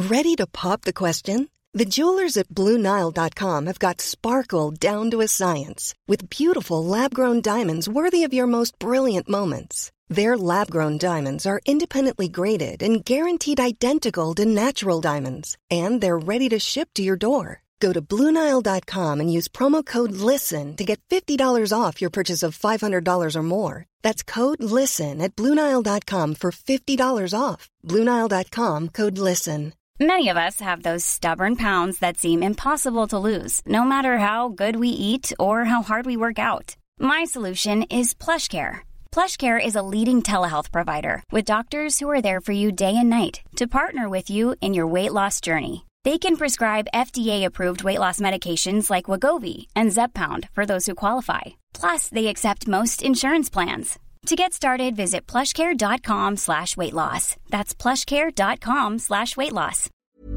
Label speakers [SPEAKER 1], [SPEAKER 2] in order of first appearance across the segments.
[SPEAKER 1] Ready to pop the question? The jewelers at BlueNile.com have got sparkle down to a science with beautiful lab-grown diamonds worthy of your most brilliant moments. Their lab-grown diamonds are independently graded and guaranteed identical to natural diamonds, and they're ready to ship to your door. Go to BlueNile.com and use promo code LISTEN to get $50 off your purchase of $500 or more. That's code LISTEN at BlueNile.com for $50 off. BlueNile.com, code LISTEN.
[SPEAKER 2] Many of us have those stubborn pounds that seem impossible to lose, no matter how good we eat or how hard we work out. My solution is PlushCare. PlushCare is a leading telehealth provider with doctors who are there for you day and night to partner with you in your weight loss journey. They can prescribe FDA-approved weight loss medications like Wegovy and Zepbound for those who qualify. Plus, they accept most insurance plans. To get started, visit plushcare.com/weightloss. That's plushcare.com/weightloss.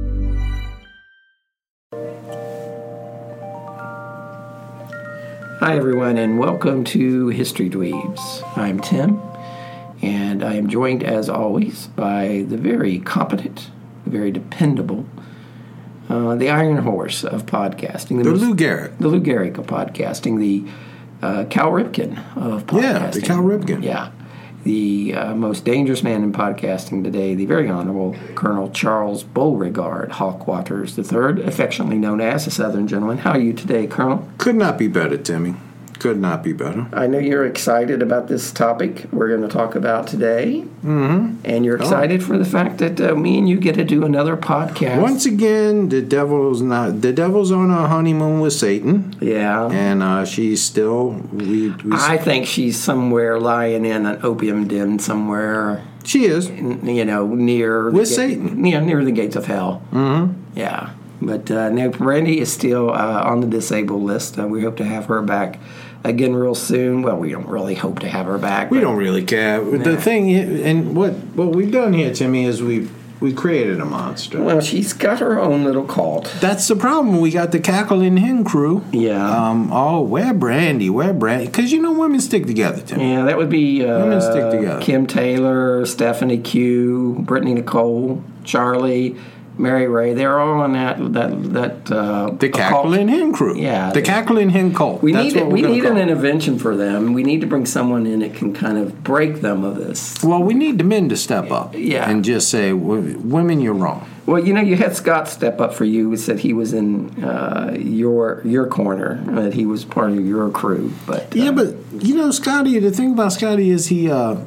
[SPEAKER 3] Hi, everyone, and welcome to History Dweebs. I'm Tim, and I am joined, as always, by the very competent, very dependable, the Iron Horse of podcasting.
[SPEAKER 4] The Lou Gehrig.
[SPEAKER 3] The Lou Gehrig of podcasting. The Cal Ripken of podcasting.
[SPEAKER 4] Yeah, the Cal Ripken.
[SPEAKER 3] Yeah. The most dangerous man in podcasting today, the very Honorable Colonel Charles Beauregard Hawk Waters III, affectionately known as the Southern Gentleman. How are you today, Colonel?
[SPEAKER 4] Could not be better, Timmy. Could not be better.
[SPEAKER 3] I know you're excited about this topic we're going to talk about today. Mm-hmm. And you're excited for the fact that me and you get to do another podcast.
[SPEAKER 4] Once again, the devil's on a honeymoon with Satan.
[SPEAKER 3] Yeah.
[SPEAKER 4] And she's still...
[SPEAKER 3] I think she's somewhere lying in an opium den somewhere.
[SPEAKER 4] She is.
[SPEAKER 3] Near...
[SPEAKER 4] With Satan.
[SPEAKER 3] Yeah, near the gates of hell. Mm-hmm. Yeah. But now Brandy is still on the disabled list. We hope to have her back again real soon. Well, we don't really hope to have her back.
[SPEAKER 4] We don't really care. Nah. The thing, and what we've done here, Timmy, is we created a monster.
[SPEAKER 3] Well, she's got her own little cult.
[SPEAKER 4] That's the problem. We got the Cackling Hen crew.
[SPEAKER 3] Yeah.
[SPEAKER 4] Where Brandy? Because women stick together, Timmy.
[SPEAKER 3] Yeah, that would be
[SPEAKER 4] women stick together.
[SPEAKER 3] Kim Taylor, Stephanie Q, Brittany Nicole, Charlie, Mary Ray. They're all on that
[SPEAKER 4] the Cackling Hen crew.
[SPEAKER 3] Yeah,
[SPEAKER 4] the Cackling Hen cult.
[SPEAKER 3] We need an intervention for them. We need to bring someone in that can kind of break them of this.
[SPEAKER 4] Well, we need the men to step up.
[SPEAKER 3] Yeah.
[SPEAKER 4] And just say, women, you're wrong.
[SPEAKER 3] Well, you had Scott step up for you. He said he was in your corner, that he was part of your crew. But
[SPEAKER 4] Scotty. The thing about Scotty is he's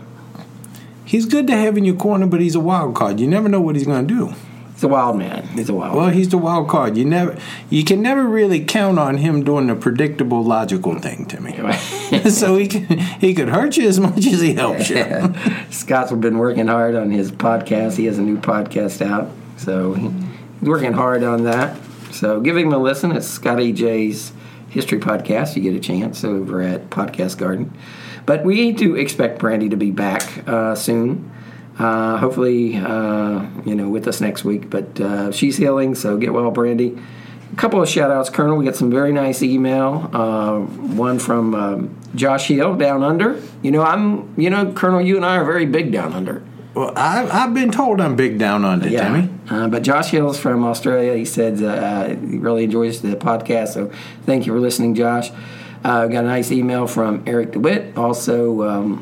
[SPEAKER 4] good to have in your corner, but he's a wild card. You never know what he's going to do.
[SPEAKER 3] He's a wild man. He's the
[SPEAKER 4] wild card. You can never really count on him doing the predictable, logical thing, Timmy. So he could hurt you as much as he helps you.
[SPEAKER 3] Scott's been working hard on his podcast. He has a new podcast out, so he's working hard on that. So give him a listen. It's Scotty J's History Podcast. You get a chance over at Podcast Garden. But we need to expect Brandy to be back soon. Hopefully, with us next week. But she's healing, so get well, Brandy. A couple of shout-outs, Colonel. We got some very nice email. One from Josh Hill, Down Under. Colonel, you and I are very big down under.
[SPEAKER 4] Well, I've been told I'm big down under, Timmy.
[SPEAKER 3] But Josh Hill's from Australia. He said he really enjoys the podcast, so thank you for listening, Josh. Got a nice email from Eric DeWitt, also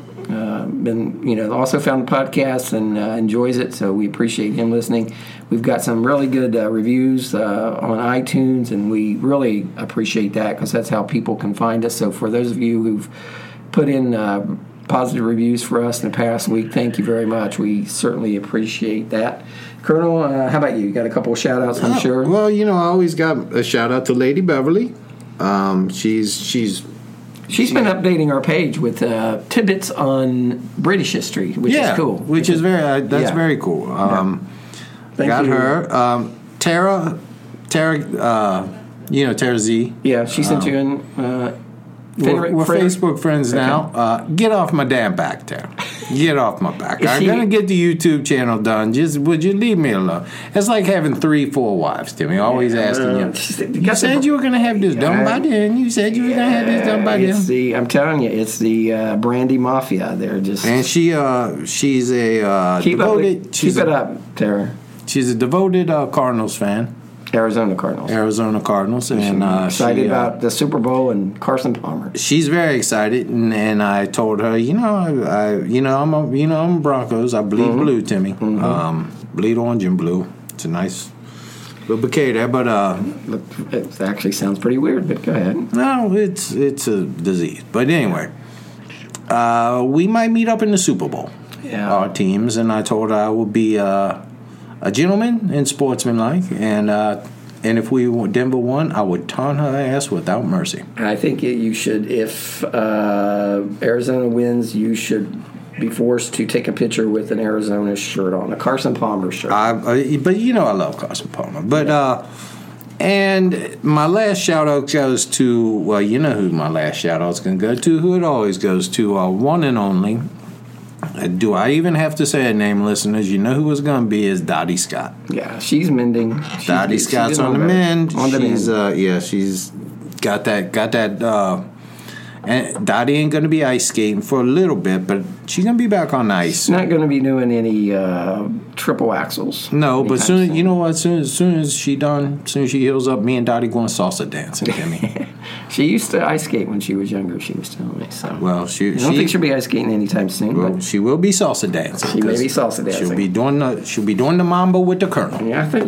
[SPEAKER 3] also found the podcast and enjoys it, so we appreciate him listening. We've got some really good reviews on iTunes, and we really appreciate that because that's how people can find us. So for those of you who've put in positive reviews for us in the past week, thank you very much. We certainly appreciate that. Colonel, how about you? You got a couple of shout-outs, I'm sure?
[SPEAKER 4] Well, I always got a shout-out to Lady Beverly.
[SPEAKER 3] She's been updating our page with tidbits on British history, which is cool.
[SPEAKER 4] Which is very cool. Got her. Tara, Tara Z.
[SPEAKER 3] Yeah, she sent you in.
[SPEAKER 4] We're Facebook friends now. Get off my damn back, Tara. Get off my back. I'm going to get the YouTube channel done. Just would you leave me alone? It's like having 3-4 wives, Timmy. Always asking you. You said you were going to have this done by then. You said you were going to have this done by then.
[SPEAKER 3] I'm telling you, it's the Brandy Mafia. They're just...
[SPEAKER 4] And she's a
[SPEAKER 3] keep
[SPEAKER 4] devoted...
[SPEAKER 3] Keep it up, Tara.
[SPEAKER 4] she's a devoted Cardinals fan.
[SPEAKER 3] Arizona Cardinals, and
[SPEAKER 4] excited
[SPEAKER 3] about the Super Bowl and Carson Palmer.
[SPEAKER 4] She's very excited, and I told her, I'm a Broncos. I bleed blue, Timmy. Bleed orange and blue. It's a nice little bouquet there, but
[SPEAKER 3] it actually sounds pretty weird. But go ahead.
[SPEAKER 4] No, it's a disease. But anyway, we might meet up in the Super Bowl.
[SPEAKER 3] Yeah,
[SPEAKER 4] our teams, and I told her I would be a gentleman and sportsmanlike, and if Denver won, I would taunt her ass without mercy.
[SPEAKER 3] I think you should. If Arizona wins, you should be forced to take a picture with an Arizona shirt on, a Carson Palmer shirt.
[SPEAKER 4] But I love Carson Palmer. But and my last shout out goes to who my last shout out's going to go to, who it always goes to, one and only. Do I even have to say a name, listeners? You know who it's going to be is Dottie Scott.
[SPEAKER 3] Yeah, she's mending.
[SPEAKER 4] Dottie Scott's on the mend. She's got that. And Dottie ain't going to be ice skating for a little bit, but she's going to be back on the ice.
[SPEAKER 3] She's not going to be doing any triple axels.
[SPEAKER 4] No, but soon, you know what? As soon as she heals up, me and Dottie going salsa dancing, Jimmy.
[SPEAKER 3] She used to ice skate when she was younger. She was telling me so.
[SPEAKER 4] Well, I don't
[SPEAKER 3] think she'll be ice skating anytime soon.
[SPEAKER 4] Well,
[SPEAKER 3] but
[SPEAKER 4] she will be salsa dancing.
[SPEAKER 3] She may be salsa dancing.
[SPEAKER 4] She'll be doing the mambo with the Colonel.
[SPEAKER 3] Yeah, I thought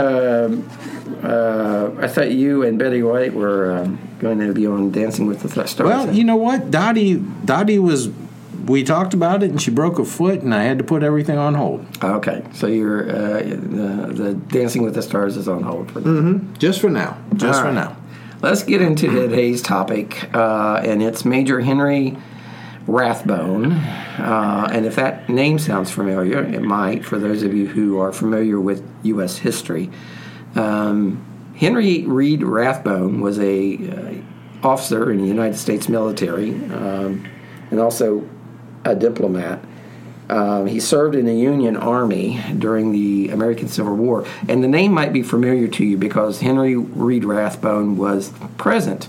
[SPEAKER 3] you and Betty White were going to be on Dancing with the Stars.
[SPEAKER 4] Well, you know what? Dottie was. We talked about it, and she broke her foot, and I had to put everything on hold.
[SPEAKER 3] Okay, so you're the Dancing with the Stars is on hold for that.
[SPEAKER 4] Mm-hmm. Just for now. Now.
[SPEAKER 3] Let's get into today's topic, and it's Major Henry Rathbone. And if that name sounds familiar, it might, for those of you who are familiar with U.S. history. Henry Reed Rathbone was a officer in the United States military and also a diplomat. He served in the Union Army during the American Civil War. And the name might be familiar to you because Henry Reed Rathbone was present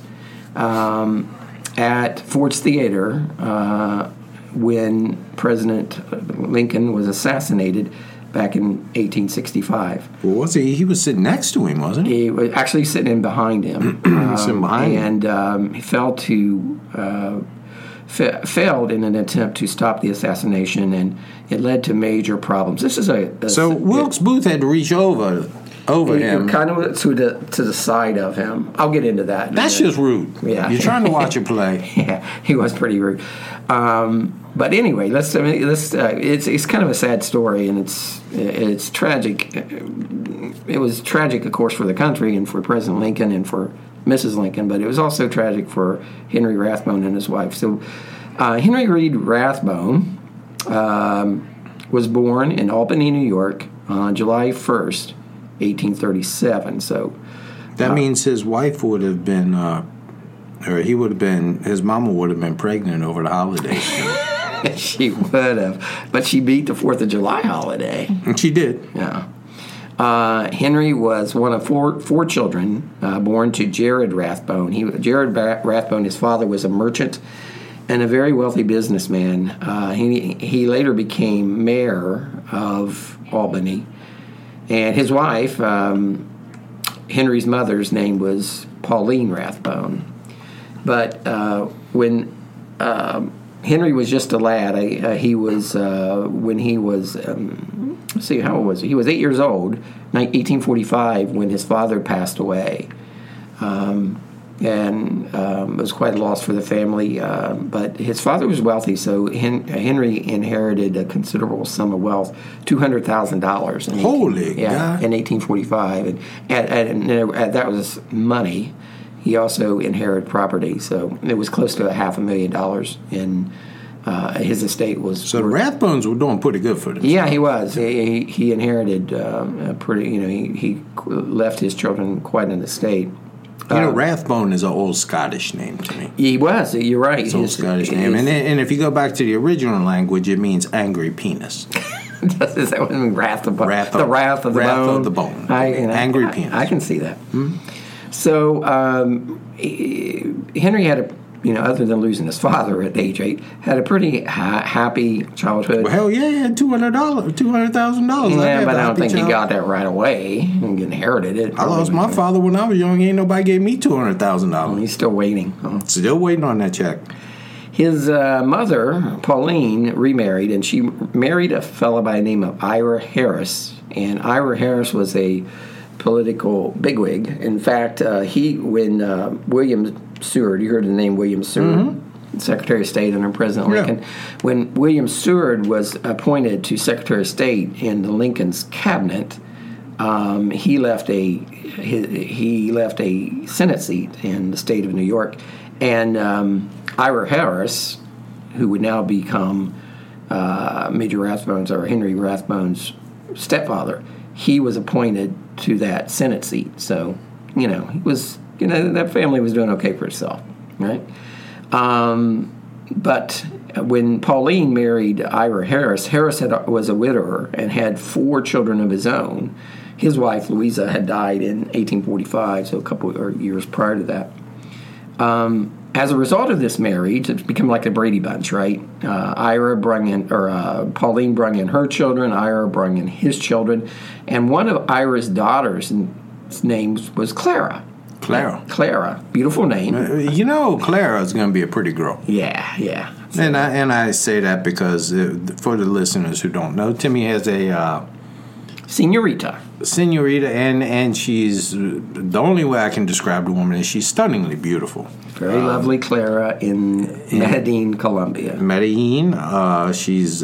[SPEAKER 3] at Ford's Theater when President Lincoln was assassanated back in 1865.
[SPEAKER 4] Well, was he? He was sitting next to him, wasn't he?
[SPEAKER 3] He was actually sitting in behind him. He failed in an attempt to stop the assassination, and it led to major problems. This is
[SPEAKER 4] so Wilkes Booth had to reach over him,
[SPEAKER 3] kind of to the side of him. I'll get into that.
[SPEAKER 4] That's just rude.
[SPEAKER 3] Yeah,
[SPEAKER 4] you're trying to watch a play.
[SPEAKER 3] Yeah, he was pretty rude. But anyway, it's kind of a sad story, and it's tragic. It was tragic, of course, for the country and for President Lincoln and for Mrs. Lincoln, but it was also tragic for Henry Rathbone and his wife. So Henry Reed Rathbone was born in Albany, New York on July 1st, 1837. So
[SPEAKER 4] that means his wife would have been, his mama would have been pregnant over the holidays.
[SPEAKER 3] She would have, but she beat the 4th of July holiday.
[SPEAKER 4] And she did.
[SPEAKER 3] Yeah. Henry was one of four children born to Jared Rathbone. Jared Rathbone, his father, was a merchant and a very wealthy businessman. He later became mayor of Albany. And his wife, Henry's mother's name was Pauline Rathbone. But when Henry was just a lad, he was when he was let's see, how old was he? He was 8 years old, 1845, when his father passed away. And it was quite a loss for the family. But his father was wealthy, so Henry inherited a considerable sum of wealth, $200,000.
[SPEAKER 4] Holy
[SPEAKER 3] God. In 1845. And that was money. He also inherited property, so it was close to $500,000 in his estate was.
[SPEAKER 4] So the Rathbones were doing pretty good for themselves.
[SPEAKER 3] Yeah, he was. He inherited he left his children quite an estate.
[SPEAKER 4] Rathbone is an old Scottish name to me.
[SPEAKER 3] He was. You're right.
[SPEAKER 4] It's an old Scottish name, and if you go back to the original language, it means angry penis.
[SPEAKER 3] Is that what it means? Wrath of the bone. Angry penis. I can see that. Hmm? So Henry had other than losing his father at age 8, had a pretty happy childhood.
[SPEAKER 4] Well, hell yeah, he had $200,000.
[SPEAKER 3] Yeah, but I don't think he got that right away. He inherited it.
[SPEAKER 4] I lost my father when I was young. Ain't nobody gave me $200,000.
[SPEAKER 3] He's still waiting.
[SPEAKER 4] Still waiting on that check.
[SPEAKER 3] His mother, Pauline, remarried, and she married a fellow by the name of Ira Harris. And Ira Harris was a political bigwig. In fact, when William Seward, you heard the name William Seward, Secretary of State under President Lincoln. When William Seward was appointed to Secretary of State in the Lincoln's cabinet, he left a Senate seat in the state of New York, and Ira Harris, who would now become Major Rathbone's or Henry Rathbone's stepfather, he was appointed to that Senate seat. So, he was, that family was doing okay for itself, right? But when Pauline married Ira Harris, was a widower and had 4 children of his own. His wife, Louisa, had died in 1845, so a couple of years prior to that. As a result of this marriage, it's become like the Brady Bunch, right? Pauline brought in her children, Ira brought in his children, and one of Ira's daughters' names was Clara. Clara, beautiful name.
[SPEAKER 4] Clara is going to be a pretty girl.
[SPEAKER 3] Yeah.
[SPEAKER 4] And I say that because for the listeners who don't know, Timmy has a
[SPEAKER 3] Senorita,
[SPEAKER 4] and she's the only way I can describe the woman is she's stunningly beautiful.
[SPEAKER 3] Very lovely Clara in Medellin, Colombia.
[SPEAKER 4] She's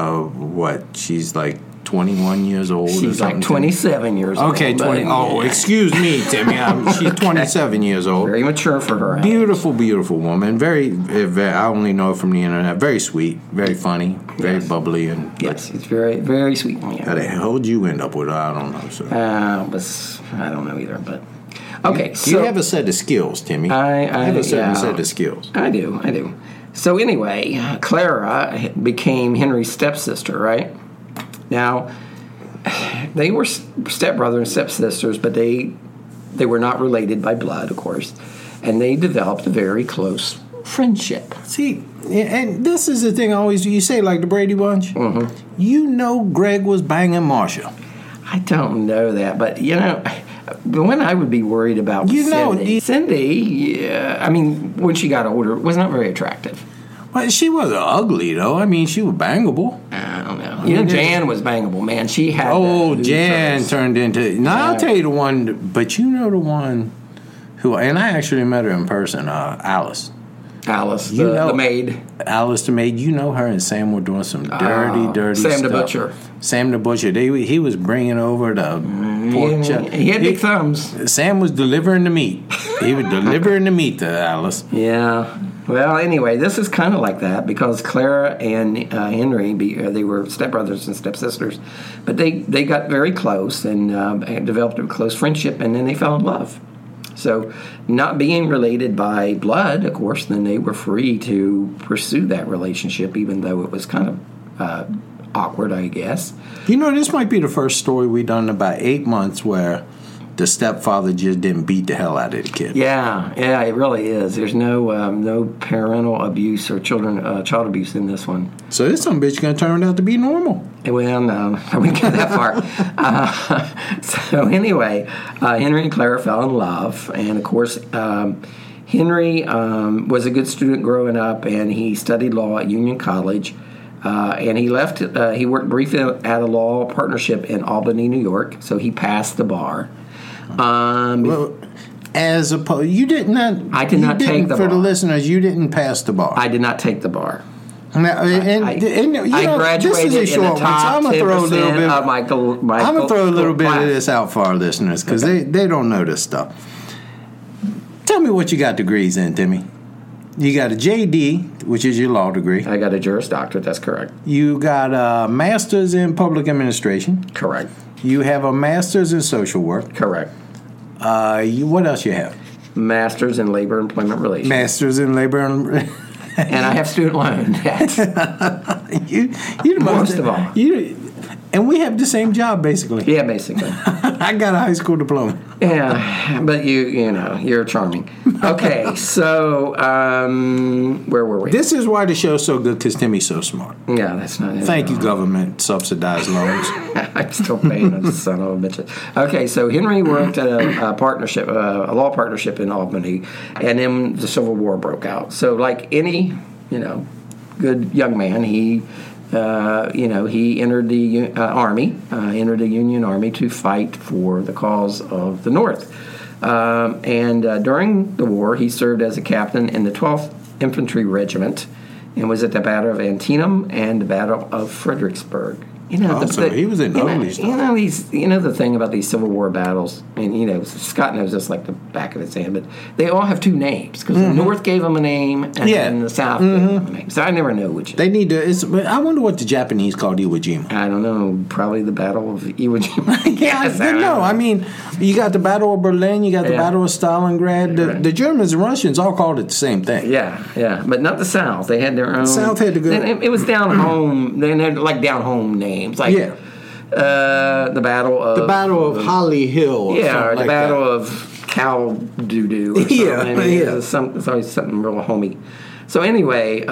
[SPEAKER 4] She's like 21 years old.
[SPEAKER 3] She's like 27 years old.
[SPEAKER 4] Okay, 20. Excuse me, Timmy. She's 27 years old.
[SPEAKER 3] Very mature for her age.
[SPEAKER 4] Beautiful, beautiful woman. Very, I only know her from the internet. Very sweet, very funny, very bubbly, and
[SPEAKER 3] yes, it's very, very sweet. Yeah.
[SPEAKER 4] How the hell did you end up with her? I don't know, sir.
[SPEAKER 3] I don't know either, but okay.
[SPEAKER 4] You have a set of skills, Timmy. I have a certain set of skills.
[SPEAKER 3] I do. So anyway, Clara became Henry's stepsister, right? Now, they were stepbrother and stepsisters, but they were not related by blood, of course, and they developed a very close friendship.
[SPEAKER 4] See, and this is the thing you say, like the Brady Bunch.
[SPEAKER 3] Mm-hmm.
[SPEAKER 4] Greg was banging Marsha.
[SPEAKER 3] I don't know that, but the one I would be worried about was Cindy, when she got older, was not very attractive.
[SPEAKER 4] Well, she wasn't ugly, though. She was bangable.
[SPEAKER 3] I don't know. Jan was bangable, man. She had
[SPEAKER 4] Jan turned into... Now, I'll tell you the one... But the one who... And I actually met her in person, Alice.
[SPEAKER 3] Alice, the maid.
[SPEAKER 4] Alice, the maid. Her and Sam were doing some dirty
[SPEAKER 3] Sam
[SPEAKER 4] stuff.
[SPEAKER 3] the Butcher.
[SPEAKER 4] Sam the Butcher. He was bringing over the pork chop.
[SPEAKER 3] He had big thumbs.
[SPEAKER 4] Sam was delivering the meat. He was delivering the meat to Alice.
[SPEAKER 3] Yeah. Well, anyway, this is kind of like that because Clara and Henry, they were stepbrothers and stepsisters, but they got very close and developed a close friendship, and then they fell in love. So, not being related by blood, of course, then they were free to pursue that relationship, even though it was kind of awkward, I guess.
[SPEAKER 4] This might be the first story we've done in about 8 months where the stepfather just didn't beat the hell out of the kid. Yeah,
[SPEAKER 3] it really is. There's no parental abuse or child abuse in this one.
[SPEAKER 4] So this some bitch gonna turn out to be normal.
[SPEAKER 3] Well, no, I wouldn't go that far. So anyway, Henry and Clara fell in love, and of course, Henry was a good student growing up, and he studied law at Union College. And he left. He worked briefly at a law partnership in Albany, New York. So he passed the bar.
[SPEAKER 4] As opposed, you did not.
[SPEAKER 3] I did not take the bar.
[SPEAKER 4] For the listeners, you didn't pass the bar.
[SPEAKER 3] I did not take the bar.
[SPEAKER 4] Now, I graduated this is a short
[SPEAKER 3] in the top
[SPEAKER 4] one, so I'm gonna throw a little bit.
[SPEAKER 3] I'm
[SPEAKER 4] gonna throw a little bit of this out for our listeners because they don't know this stuff. Tell me what you got degrees in, Timmy. You got a JD, which is your law degree.
[SPEAKER 3] I got a Juris Doctorate. That's correct.
[SPEAKER 4] You got a master's in public administration.
[SPEAKER 3] Correct.
[SPEAKER 4] You have a master's in social work.
[SPEAKER 3] Correct.
[SPEAKER 4] What else you have?
[SPEAKER 3] Master's in labor and employment relations.
[SPEAKER 4] Master's in labor and
[SPEAKER 3] I have student loan debt.
[SPEAKER 4] you
[SPEAKER 3] most of all.
[SPEAKER 4] And we have the same job, basically.
[SPEAKER 3] Yeah, basically.
[SPEAKER 4] I got a high school diploma.
[SPEAKER 3] Yeah, but you're charming. Okay, so where were we?
[SPEAKER 4] This is why the show's so good, because Timmy's so smart.
[SPEAKER 3] Yeah, that's not it.
[SPEAKER 4] Thank you, government subsidized loans.
[SPEAKER 3] I'm still paying them, son of a bitch. Okay, so Henry worked at a partnership, a law partnership in Albany, and then the Civil War broke out. So, like any, good young man, he entered the army, entered the Union Army to fight for the cause of the North. And during the war, he served as a captain in the 12th Infantry Regiment and was at the Battle of Antietam and the Battle of Fredericksburg.
[SPEAKER 4] So he was in ugly stuff.
[SPEAKER 3] The thing about these Civil War battles, and Scott knows this like the back of his hand, but they all have two names because the North gave them a name and then the South gave them a name. So I never know which.
[SPEAKER 4] They need to. I wonder what the Japanese called Iwo Jima.
[SPEAKER 3] I don't know. Probably the Battle of Iwo Jima.
[SPEAKER 4] Yes, I mean, you got the Battle of Berlin, you got the Battle of Stalingrad. The Germans and Russians all called it the same thing.
[SPEAKER 3] Yeah, but not the South. They had their own.
[SPEAKER 4] The South had to go.
[SPEAKER 3] It was down home. They had like down home names. Like the Battle of
[SPEAKER 4] Holly Hill.
[SPEAKER 3] Or the Battle of Cow Doo Doo. It's always something real homey. So anyway,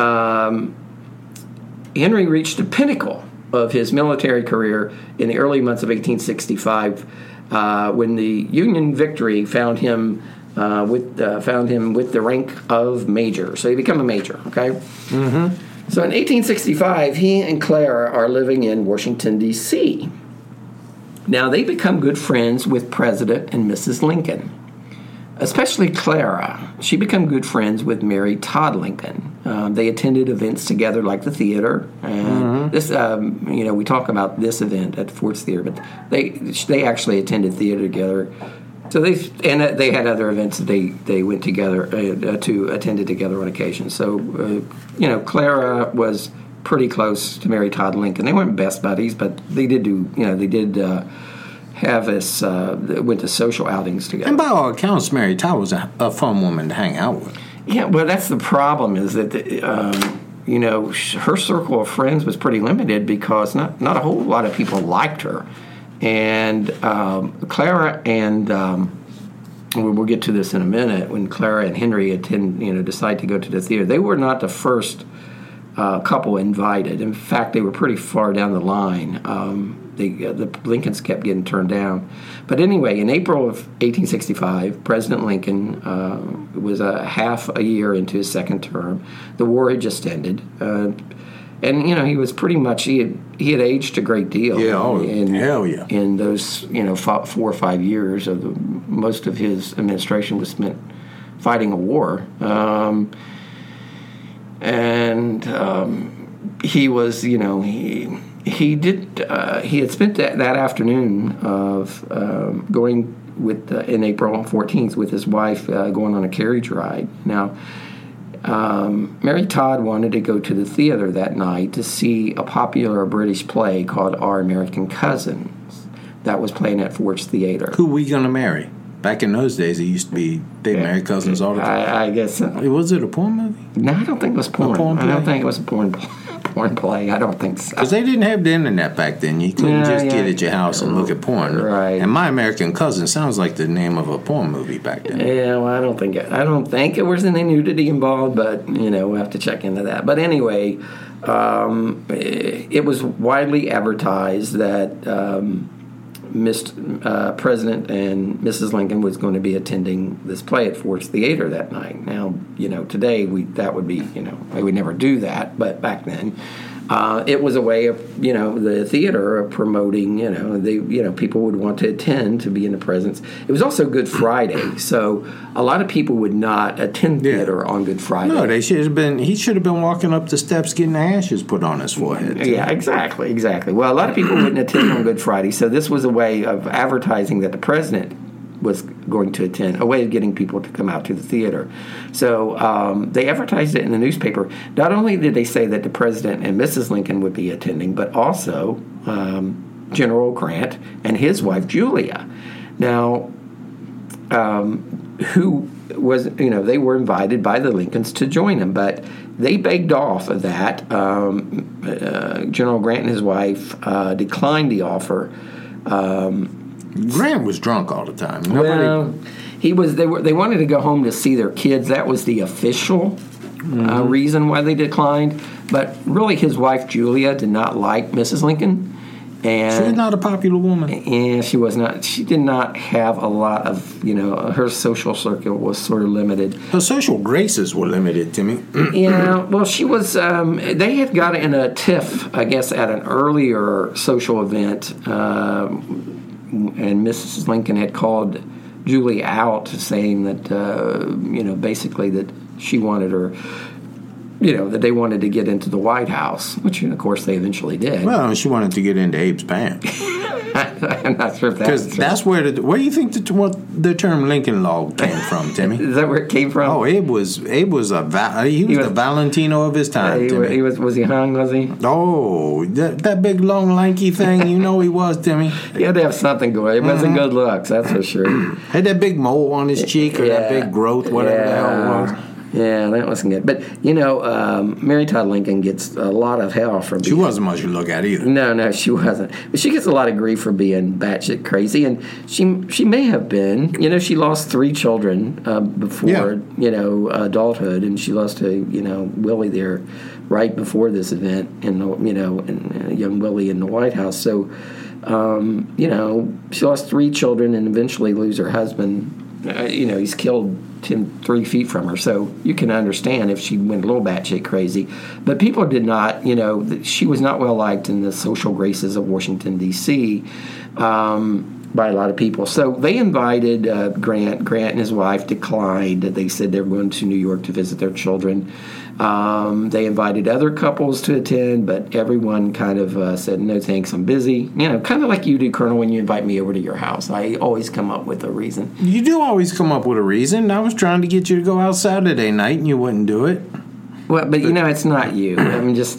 [SPEAKER 3] Henry reached the pinnacle of his military career in the early months of 1865 when the Union victory found him with the rank of major. So he became a major. Okay. Mm-hmm. So in 1865, he and Clara are living in Washington, D.C. Now, they become good friends with President and Mrs. Lincoln, especially Clara. She became good friends with Mary Todd Lincoln. They attended events together like the theater. And this, we talk about this event at the Ford's Theater, but they actually attended theater together. So they had other events that they went together attended together on occasion. So Clara was pretty close to Mary Todd Lincoln. They weren't best buddies, but they did have this went to social outings together.
[SPEAKER 4] And by all accounts, Mary Todd was a fun woman to hang out with.
[SPEAKER 3] Yeah, well, that's the problem is that her circle of friends was pretty limited because not a whole lot of people liked her. And Clara and we'll get to this in a minute. When Clara and Henry decide to go to the theater, they were not the first couple invited. In fact, they were pretty far down the line. The Lincolns kept getting turned down. But anyway, in April of 1865, President Lincoln was half a year into his second term. The war had just ended. And he was pretty much he had aged a great deal.
[SPEAKER 4] Hell yeah!
[SPEAKER 3] In those 4 or 5 years of most of his administration was spent fighting a war, he was he had spent that afternoon of going in April 14th with his wife going on a carriage ride. Now. Mary Todd wanted to go to the theater that night to see a popular British play called Our American Cousins that was playing at Ford's Theater.
[SPEAKER 4] Who we gonna marry? Back in those days, it used to be they married cousins all the time.
[SPEAKER 3] I guess so.
[SPEAKER 4] Was it a porn movie?
[SPEAKER 3] No, I don't think it was porn. I don't think it was a porn play. I don't think so.
[SPEAKER 4] Because they didn't have the internet back then. You couldn't get at your house and look at porn.
[SPEAKER 3] Right.
[SPEAKER 4] And My American Cousin sounds like the name of a porn movie back then.
[SPEAKER 3] Yeah, well, I don't think it was any nudity involved, but we'll have to check into that. But anyway, it was widely advertised that President and Mrs. Lincoln was going to be attending this play at Ford's Theater that night. Now, today that would be, they would never do that, but back then, it was a way of, the theater of promoting, people would want to attend to be in the presence. It was also Good Friday, so a lot of people would not attend theater on Good Friday.
[SPEAKER 4] No, he should have been walking up the steps getting the ashes put on his forehead.
[SPEAKER 3] Yeah, exactly. Well, a lot of people wouldn't attend on Good Friday, so this was a way of advertising that the president was going to attend, a way of getting people to come out to the theater. So they advertised it in the newspaper. Not only did they say that the president and Mrs. Lincoln would be attending, but also General Grant and his wife, Julia. Now, who was, they were invited by the Lincolns to join them, but they begged off of that. General Grant and his wife declined the offer.
[SPEAKER 4] Grant was drunk all the time.
[SPEAKER 3] He was. They wanted to go home to see their kids. That was the official reason why they declined. But really, his wife Julia did not like Mrs. Lincoln, and
[SPEAKER 4] she was not a popular woman.
[SPEAKER 3] And she was not. She did not have a lot of. Her social circle was sort of limited.
[SPEAKER 4] Her social graces were limited, Timmy.
[SPEAKER 3] Yeah. Well, she was. They had got in a tiff, I guess, at an earlier social event, and Mrs. Lincoln had called Julie out, saying that basically that she wanted her. That they wanted to get into the White House, which, of course, they eventually did.
[SPEAKER 4] Well, she wanted to get into Abe's pants.
[SPEAKER 3] I'm not sure if that's
[SPEAKER 4] because that's where do you think the term Lincoln Log came from, Timmy?
[SPEAKER 3] Is that where it came from?
[SPEAKER 4] Oh, Abe was the Valentino of his time.
[SPEAKER 3] Was he hung? Was he?
[SPEAKER 4] Oh, that big long lanky thing. He was, Timmy.
[SPEAKER 3] He had to have something going. It wasn't good looks, that's for sure.
[SPEAKER 4] Had that big mole on his cheek or that big growth, whatever the hell it was.
[SPEAKER 3] Yeah, that wasn't good. But, Mary Todd Lincoln gets a lot of hell from
[SPEAKER 4] She wasn't much to look at either.
[SPEAKER 3] No, she wasn't. But she gets a lot of grief for being batshit crazy. And she may have been. She lost 3 children before, adulthood. And she lost to, Willie there right before this event, and young Willie in the White House. So, she lost 3 children and eventually lose her husband. He's killed him 3 feet from her, so you can understand if she went a little batshit crazy. But people did not, she was not well liked in the social graces of Washington, D.C. By a lot of people. So they invited Grant. Grant and his wife declined. They said they were going to New York to visit their children. They invited other couples to attend, but everyone kind of said, no thanks, I'm busy. Kind of like you do, Colonel, when you invite me over to your house. I always come up with a reason.
[SPEAKER 4] You do always come up with a reason. I was trying to get you to go out Saturday night, and you wouldn't do it.
[SPEAKER 3] Well, but it's not you. It's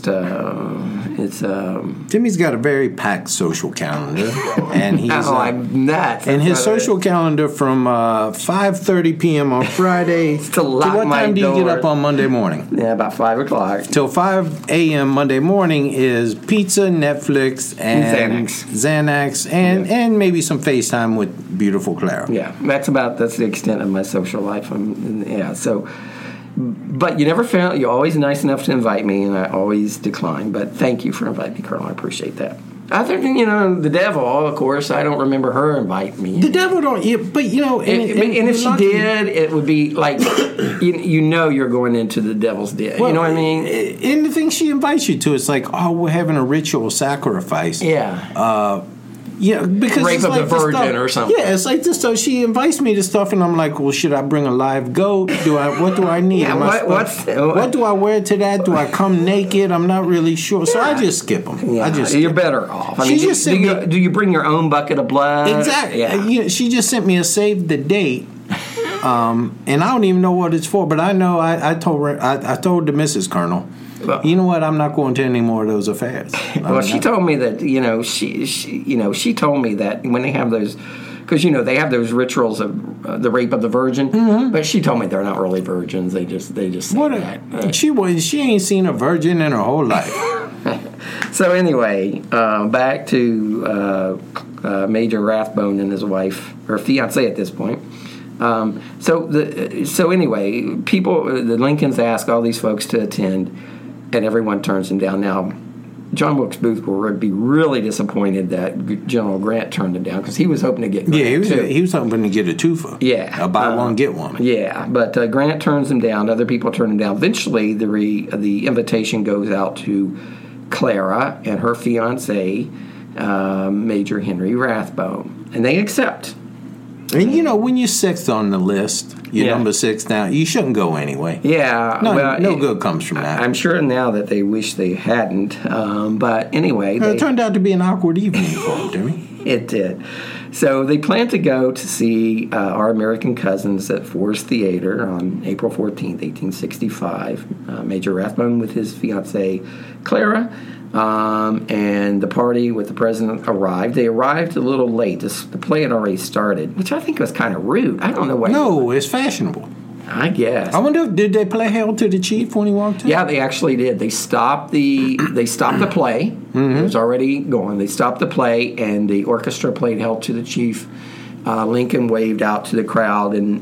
[SPEAKER 4] Timmy's got a very packed social calendar, and he's
[SPEAKER 3] I'm nuts.
[SPEAKER 4] And his social calendar from 5:30 p.m. on Friday
[SPEAKER 3] to what
[SPEAKER 4] time do you get up on Monday morning?
[SPEAKER 3] Yeah, about 5 o'clock.
[SPEAKER 4] Till 5 a.m. Monday morning is pizza, Netflix, and Xanax, and maybe some FaceTime with beautiful Clara.
[SPEAKER 3] Yeah, that's the extent of my social life. But you never found. You're always nice enough to invite me, and I always decline. But thank you for inviting me, Colonel. I appreciate that. Other than the devil, of course, I don't remember her inviting me.
[SPEAKER 4] The devil don't. But and
[SPEAKER 3] if she did, it would be like you're going into the devil's den. Well, you know what I mean?
[SPEAKER 4] And the thing she invites you to, it's like, we're having a ritual sacrifice.
[SPEAKER 3] Yeah.
[SPEAKER 4] Because
[SPEAKER 3] rape of the virgin or something.
[SPEAKER 4] Yeah, it's like this. So she invites me to stuff, and I'm like, well, should I bring a live goat? What do I need?
[SPEAKER 3] Yeah,
[SPEAKER 4] what do I wear to that? Do I come naked? I'm not really sure. So I just skip them.
[SPEAKER 3] Yeah, you're better off. Do you bring your own bucket of blood?
[SPEAKER 4] Exactly.
[SPEAKER 3] Yeah.
[SPEAKER 4] She just sent me a save the date. And I don't even know what it's for, but I know I told her. I told the Mrs. Colonel. Well, you know what? I'm not going to any more of those affairs.
[SPEAKER 3] She told me that she told me that when they have those, because they have those rituals of the rape of the virgin, but she told me they're not really virgins. They just say that.
[SPEAKER 4] She ain't seen a virgin in her whole life.
[SPEAKER 3] So anyway, back to Major Rathbone and his wife, her fiance at this point. So anyway, the Lincolns ask all these folks to attend, and everyone turns them down. Now, John Wilkes Booth will be really disappointed that General Grant turned him down because he was hoping to get Grant
[SPEAKER 4] he was hoping to get a twofer.
[SPEAKER 3] Yeah,
[SPEAKER 4] a buy one get one.
[SPEAKER 3] Yeah, but Grant turns him down. Other people turn him down. Eventually, the invitation goes out to Clara and her fiance, Major Henry Rathbone, and they accept.
[SPEAKER 4] And when you're 6th on the list, number 6 now, you shouldn't go anyway.
[SPEAKER 3] Yeah.
[SPEAKER 4] No good comes from that.
[SPEAKER 3] I'm sure now that they wish they hadn't. But anyway.
[SPEAKER 4] It turned out to be an awkward evening for them, Jimmy.
[SPEAKER 3] It did. So they plan to go to see Our American Cousins at Forest Theater on April 14th, 1865. Major Rathbone with his fiancée, Clara. And the party with the president arrived. They arrived a little late. The play had already started, which I think was kind of rude. I don't know why.
[SPEAKER 4] No, it's fashionable.
[SPEAKER 3] I guess.
[SPEAKER 4] I wonder, did they play Hail to the Chief when he walked in?
[SPEAKER 3] Yeah, they actually did. They stopped the play. Mm-hmm. It was already going. They stopped the play, and the orchestra played Hail to the Chief. Lincoln waved out to the crowd and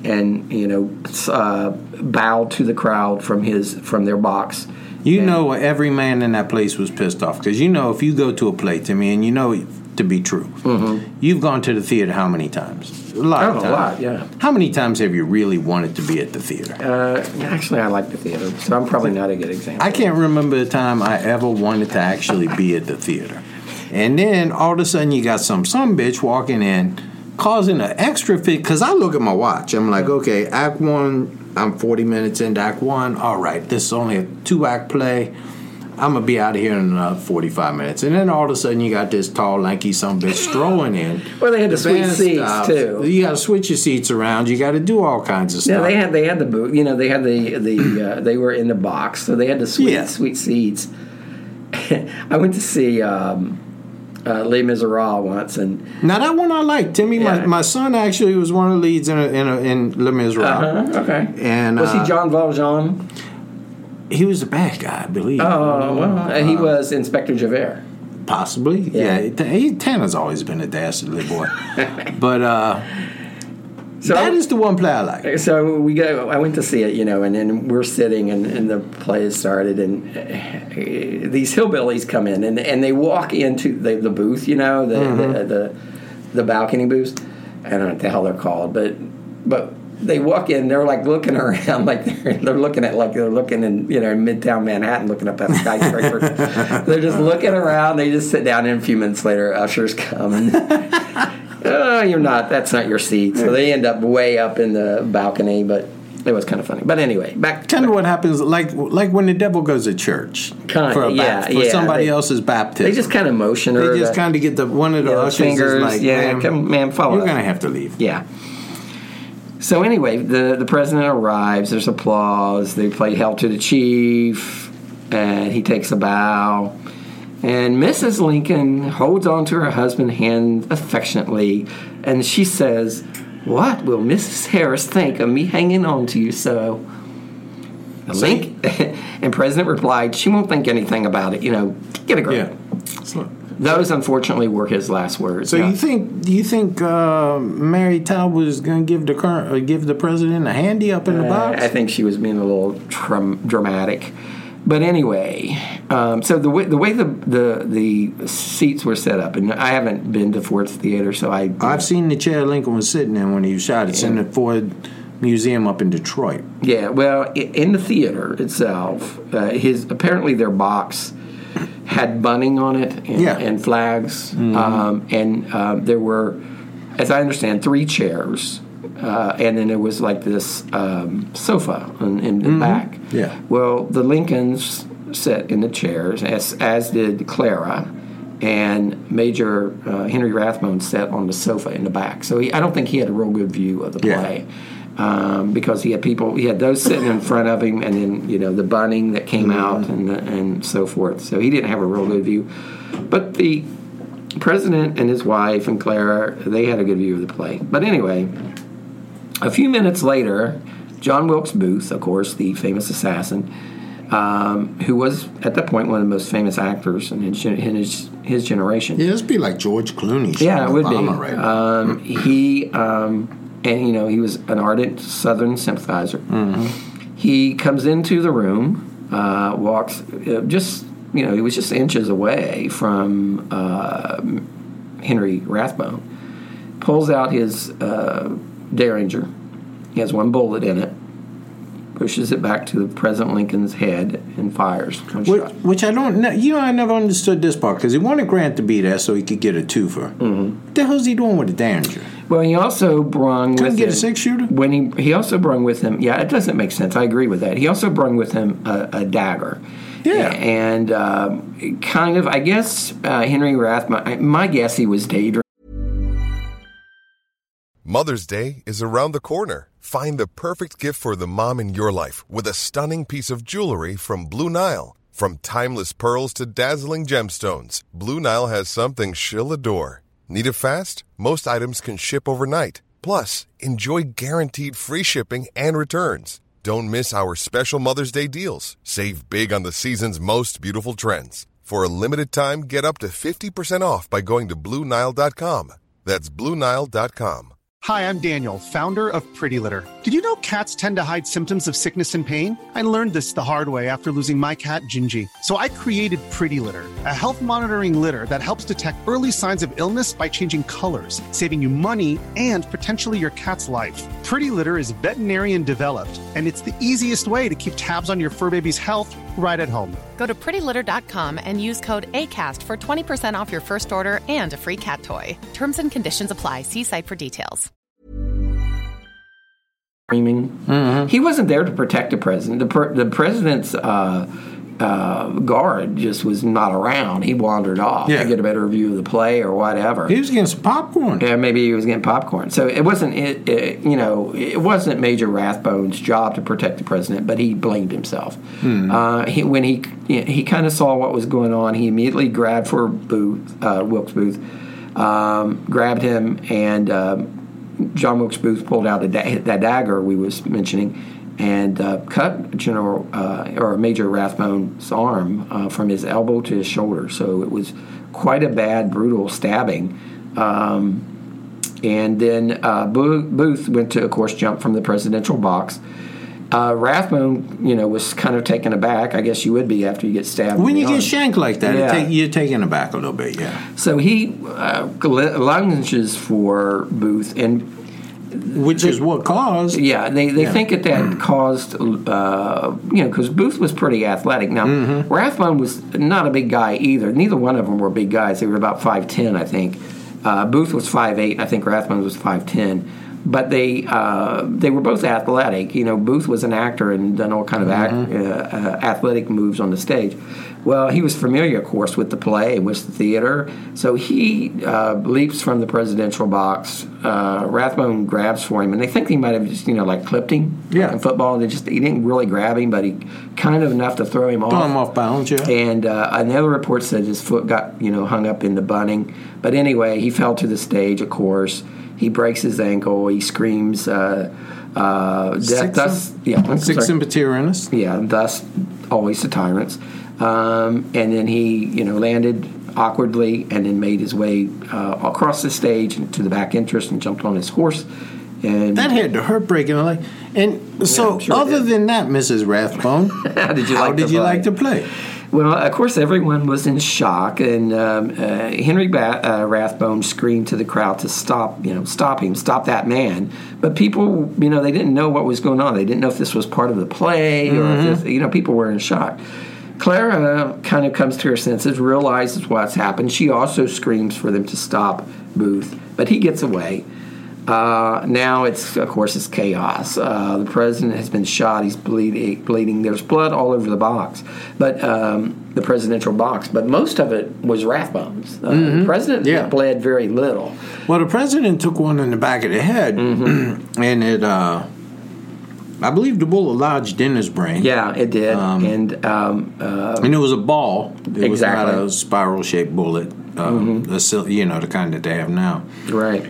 [SPEAKER 3] bowed to the crowd from their box.
[SPEAKER 4] You know, every man in that place was pissed off because if you go to a play, Timmy, and you know it to be true, you've gone to the theater how many times? A lot.
[SPEAKER 3] A lot, yeah.
[SPEAKER 4] How many times have you really wanted to be at the theater?
[SPEAKER 3] Actually, I like the theater, so I'm probably not a good example.
[SPEAKER 4] I can't remember the time I ever wanted to actually be at the theater. And then all of a sudden you got some bitch walking in, causing an extra fit, because I look at my watch. I'm like, okay, Act 1, I'm 40 minutes into Act 1. All right, this is only a 2-act play. I'm going to be out of here in another 45 minutes. And then all of a sudden you got this tall, lanky bitch strolling in.
[SPEAKER 3] Well, they had to switch seats, too.
[SPEAKER 4] You got to switch your seats around. You got to do all kinds of stuff.
[SPEAKER 3] Yeah, they had the booth. They had they were in the box, so they had to switch seats. I went to see Les Miserables once, and
[SPEAKER 4] now that one I like. Timmy, my son actually was one of the leads in Les Miserables.
[SPEAKER 3] Okay,
[SPEAKER 4] and
[SPEAKER 3] was he Jean Valjean?
[SPEAKER 4] He was the bad guy, I believe.
[SPEAKER 3] Oh, well, he was Inspector Javert.
[SPEAKER 4] Possibly, yeah. Tanner's always been a dastardly boy, but so that is the one play I like.
[SPEAKER 3] So I went to see it, and then we're sitting, and the play has started, and these hillbillies come in, and they walk into the booth, the balcony booths. I don't know what the hell they're called, but they walk in, they're like looking around, like they're looking in Midtown Manhattan, looking up at skyscrapers. They're just looking around. They just sit down, and a few minutes later, ushers come and. That's not your seat. So they end up way up in the balcony, but it was kind of funny. But anyway, back
[SPEAKER 4] to what happens, like when the devil goes to church for somebody else's baptism.
[SPEAKER 3] They just kind of motion her.
[SPEAKER 4] They just kind of get one of the ushers
[SPEAKER 3] fingers,
[SPEAKER 4] is like,
[SPEAKER 3] man, follow
[SPEAKER 4] You're
[SPEAKER 3] up.
[SPEAKER 4] going to have to leave.
[SPEAKER 3] Yeah. So anyway, the president arrives. There's applause. They play Hail to the Chief, and he takes a bow. And Mrs. Lincoln holds on to her husband's hand affectionately, and she says, "What will Mrs. Harris think of me hanging on to you so?" And President replied, "She won't think anything about it. Get a grip."
[SPEAKER 4] Yeah.
[SPEAKER 3] Those, unfortunately, were his last words.
[SPEAKER 4] So do you think Mary Talbot is going to give the president a handy up in the box?
[SPEAKER 3] I think she was being a little dramatic. But anyway, so the way the seats were set up, and I haven't been to Ford's Theater, so I've
[SPEAKER 4] seen the chair Lincoln was sitting in when he was shot. It's in the Ford Museum up in Detroit.
[SPEAKER 3] Yeah, well, in the theater itself, apparently their box had bunting on it and flags, and there were, as I understand, 3 chairs. And then there was like this sofa in the back.
[SPEAKER 4] Yeah.
[SPEAKER 3] Well, the Lincolns sat in the chairs, as did Clara, and Major Henry Rathbone sat on the sofa in the back. So I don't think he had a real good view of the play because he had those sitting in front of him, and then the bunting that came out and so forth. So he didn't have a real good view. But the president and his wife and Clara, they had a good view of the play. But anyway. A few minutes later, John Wilkes Booth, of course, the famous assassin, who was at that point one of the most famous actors in his generation.
[SPEAKER 4] Yeah, this would be like George Clooney.
[SPEAKER 3] Yeah, it would be.
[SPEAKER 4] Right
[SPEAKER 3] he was an ardent Southern sympathizer.
[SPEAKER 4] Mm-hmm.
[SPEAKER 3] He comes into the room, walks he was just inches away from Henry Rathbone, pulls out his Derringer. He has 1 bullet in it, pushes it back to President Lincoln's head, and fires one shot.
[SPEAKER 4] Which I don't know. I never understood this part because he wanted Grant to be there so he could get a twofer.
[SPEAKER 3] Mm-hmm.
[SPEAKER 4] What the hell's he doing with a Derringer?
[SPEAKER 3] Well, he also brung with him...
[SPEAKER 4] Couldn't get a 6-shooter?
[SPEAKER 3] When he also brung with him... Yeah, it doesn't make sense. I agree with that. He also brung with him a dagger.
[SPEAKER 4] Yeah.
[SPEAKER 3] And kind of, I guess, Henry Rathbone... My guess, he was daydreaming.
[SPEAKER 5] Mother's Day is around the corner. Find the perfect gift for the mom in your life with a stunning piece of jewelry from Blue Nile. From timeless pearls to dazzling gemstones, Blue Nile has something she'll adore. Need it fast? Most items can ship overnight. Plus, enjoy guaranteed free shipping and returns. Don't miss our special Mother's Day deals. Save big on the season's most beautiful trends. For a limited time, get up to 50% off by going to BlueNile.com. That's BlueNile.com.
[SPEAKER 6] Hi, I'm Daniel, founder of Pretty Litter. Did you know cats tend to hide symptoms of sickness and pain? I learned this the hard way after losing my cat, Gingy. So I created Pretty Litter, a health monitoring litter that helps detect early signs of illness by changing colors, saving you money and potentially your cat's life. Pretty Litter is veterinarian developed, and it's the easiest way to keep tabs on your fur baby's health right at home.
[SPEAKER 7] Go to prettylitter.com and use code ACAST for 20% off your first order and a free cat toy. Terms and conditions apply. See site for details.
[SPEAKER 3] Mm-hmm. He wasn't there to protect the president. The president's guard just was not around. He wandered off to get a better view of the play or whatever.
[SPEAKER 4] He was getting some popcorn.
[SPEAKER 3] Yeah, maybe he was getting popcorn. So it wasn't it wasn't Major Rathbone's job to protect the president, but he blamed himself. When he kind of saw what was going on, he immediately grabbed for Wilkes Booth, grabbed him, and John Wilkes Booth pulled out that dagger we was mentioning and cut Major Rathbone's arm from his elbow to his shoulder. So it was quite a bad, brutal stabbing. And then Booth went to, of course, jump from the presidential box. Rathbone, was kind of taken aback. I guess you would be after you get stabbed.
[SPEAKER 4] When you get shanked like that, you're taken aback a little bit, yeah.
[SPEAKER 3] So he lunges for Booth,
[SPEAKER 4] which is what caused.
[SPEAKER 3] Yeah, they think that caused, because Booth was pretty athletic. Now, Rathbone was not a big guy either. Neither one of them were big guys. They were about 5'10", I think. Booth was 5'8", and I think Rathbone was 5'10". But they were both athletic. Booth was an actor and done all kind of athletic moves on the stage. Well, he was familiar, of course, with the play and with the theater. So he leaps from the presidential box. Rathbone grabs for him, and they think he might have just clipped him in football. He didn't really grab him, but he kind of enough to throw him off.
[SPEAKER 4] Throw him off balance, yeah.
[SPEAKER 3] And another report said his foot got hung up in the bunting. But anyway, he fell to the stage, of course. He breaks his ankle. He screams, "Death!" Six
[SPEAKER 4] Imperius.
[SPEAKER 3] Yeah, thus always to tyrants. And then he, landed awkwardly, and then made his way across the stage to the back entrance and jumped on his horse. And
[SPEAKER 4] that had to hurt breaking a leg. And so, other than that, Mrs. Rathbone, how did you like to play?
[SPEAKER 3] Well, of course, everyone was in shock, and Henry Rathbone screamed to the crowd to stop him, stop that man. But people, they didn't know what was going on. They didn't know if this was part of the play or if this, people were in shock. Clara kind of comes to her senses, realizes what's happened. She also screams for them to stop Booth, but he gets away. Now it's chaos. The president has been shot. He's bleeding. There's blood all over the box, but the presidential box. But most of it was Rathbone's. The president bled very little.
[SPEAKER 4] Well, the president took one in the back of the head, and it, I believe, the bullet lodged in his brain.
[SPEAKER 3] Yeah, it did, and
[SPEAKER 4] it was a ball. It was not a spiral-shaped bullet. The kind that they have now.
[SPEAKER 3] Right.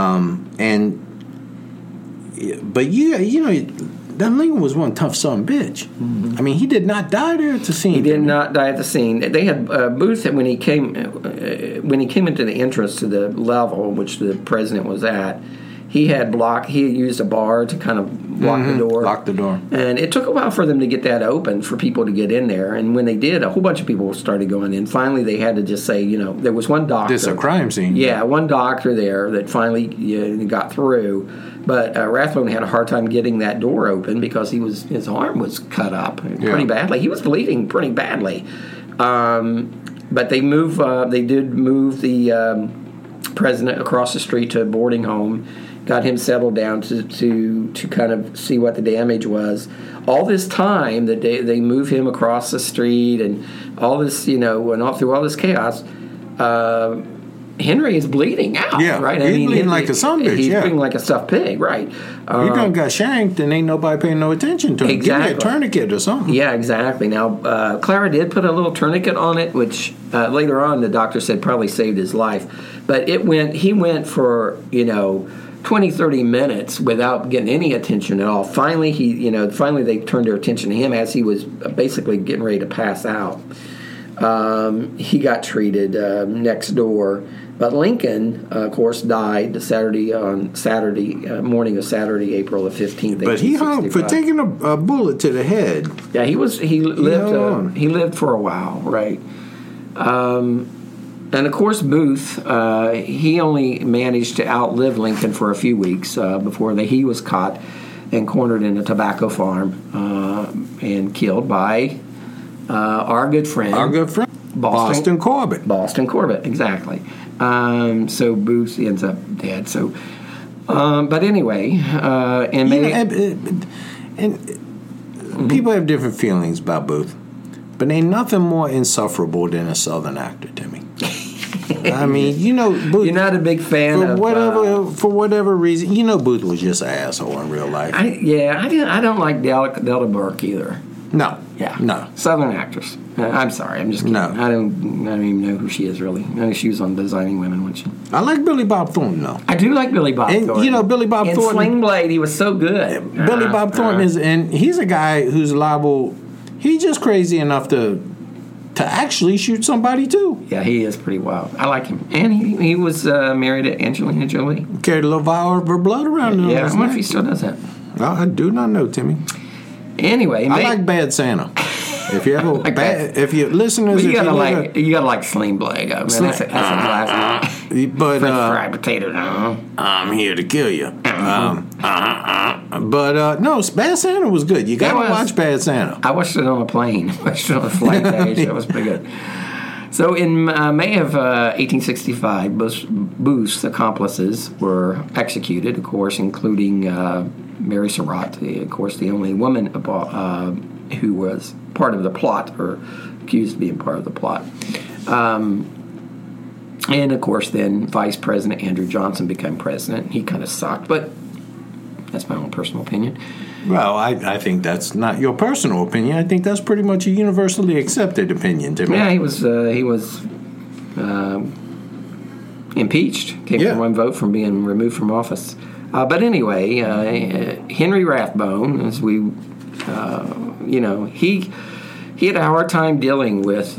[SPEAKER 4] That Lincoln was one tough son of a bitch. I mean, he did not die there at the scene.
[SPEAKER 3] He did not die at the scene. They had Booth when he came into the entrance to the level which the president was at. He had used a bar to kind of lock the door.
[SPEAKER 4] Lock the door.
[SPEAKER 3] And it took a while for them to get that open for people to get in there. And when they did, a whole bunch of people started going in. Finally, they had to just say, there was one doctor.
[SPEAKER 4] This is a crime scene.
[SPEAKER 3] Yeah, one doctor there that finally got through. But Rathbone had a hard time getting that door open because his arm was cut up pretty badly. He was bleeding pretty badly. But they did move the president across the street to a boarding home. Got him settled down to kind of see what the damage was. All this time that they move him across the street and all this, and all through all this chaos, Henry is bleeding out.
[SPEAKER 4] Yeah,
[SPEAKER 3] right.
[SPEAKER 4] He's bleeding like a son bitch.
[SPEAKER 3] He's bleeding like a stuffed pig. Right.
[SPEAKER 4] He done got shanked and ain't nobody paying no attention to him.
[SPEAKER 3] Exactly.
[SPEAKER 4] Give me a tourniquet or something.
[SPEAKER 3] Yeah, exactly. Now Clara did put a little tourniquet on it, which later on the doctor said probably saved his life. But he went for 20, 30 minutes without getting any attention at all. Finally, finally they turned their attention to him as he was basically getting ready to pass out. He got treated next door. But Lincoln, of course, died morning of Saturday, April the 15th.
[SPEAKER 4] But he hung for taking a bullet to the head.
[SPEAKER 3] Yeah, he lived for a while, right? And of course, Booth, he only managed to outlive Lincoln for a few weeks before he was caught and cornered in a tobacco farm and killed by our good friend.
[SPEAKER 4] Boston Corbett.
[SPEAKER 3] Boston Corbett, exactly. So Booth ends up dead. So, but anyway,
[SPEAKER 4] people have different feelings about Booth, but ain't nothing more insufferable than a Southern actor to me. I mean, Booth.
[SPEAKER 3] You're not a big fan
[SPEAKER 4] for whatever reason. Booth was just an asshole in real life.
[SPEAKER 3] I don't like Delta Burke either.
[SPEAKER 4] No.
[SPEAKER 3] Yeah.
[SPEAKER 4] No.
[SPEAKER 3] Southern actress. I'm sorry. I'm just kidding. No. I don't even know who she is, really. I know she was on Designing Women, wasn't she?
[SPEAKER 4] I like Billy Bob Thornton, though.
[SPEAKER 3] I do like Billy Bob Thornton.
[SPEAKER 4] Billy Bob Thornton.
[SPEAKER 3] In Sling Blade, he was so good.
[SPEAKER 4] Billy Bob Thornton and he's a guy who's liable. He's just crazy enough to actually shoot somebody, too.
[SPEAKER 3] Yeah, he is pretty wild. I like him. And he was married to Angelina Jolie.
[SPEAKER 4] Carried a little vial of her blood around him.
[SPEAKER 3] Yeah, I wonder if he still does that.
[SPEAKER 4] Well, I do not know, Timmy.
[SPEAKER 3] Anyway,
[SPEAKER 4] I like Bad Santa. If you ever, if you listeners,
[SPEAKER 3] you gotta like Sling Blade. I mean, that's a classic.
[SPEAKER 4] But
[SPEAKER 3] French fried potato.
[SPEAKER 4] I'm here to kill you. But no, Bad Santa was good. You gotta watch Bad Santa.
[SPEAKER 3] I watched it on a plane. I watched it on a flight to Asia. It was pretty good. So in May of 1865, Booth's accomplices were executed, of course, including Mary Surratt, of course, the only woman who was part of the plot, or accused of being part of the plot. And, of course, then Vice President Andrew Johnson became president. He kind of sucked, but that's my own personal opinion.
[SPEAKER 4] Well, I think that's not your personal opinion. I think that's pretty much a universally accepted opinion to me.
[SPEAKER 3] Yeah, he was impeached. Came from one vote from being removed from office. But anyway, Henry Rathbone, as we, he had a hard time dealing with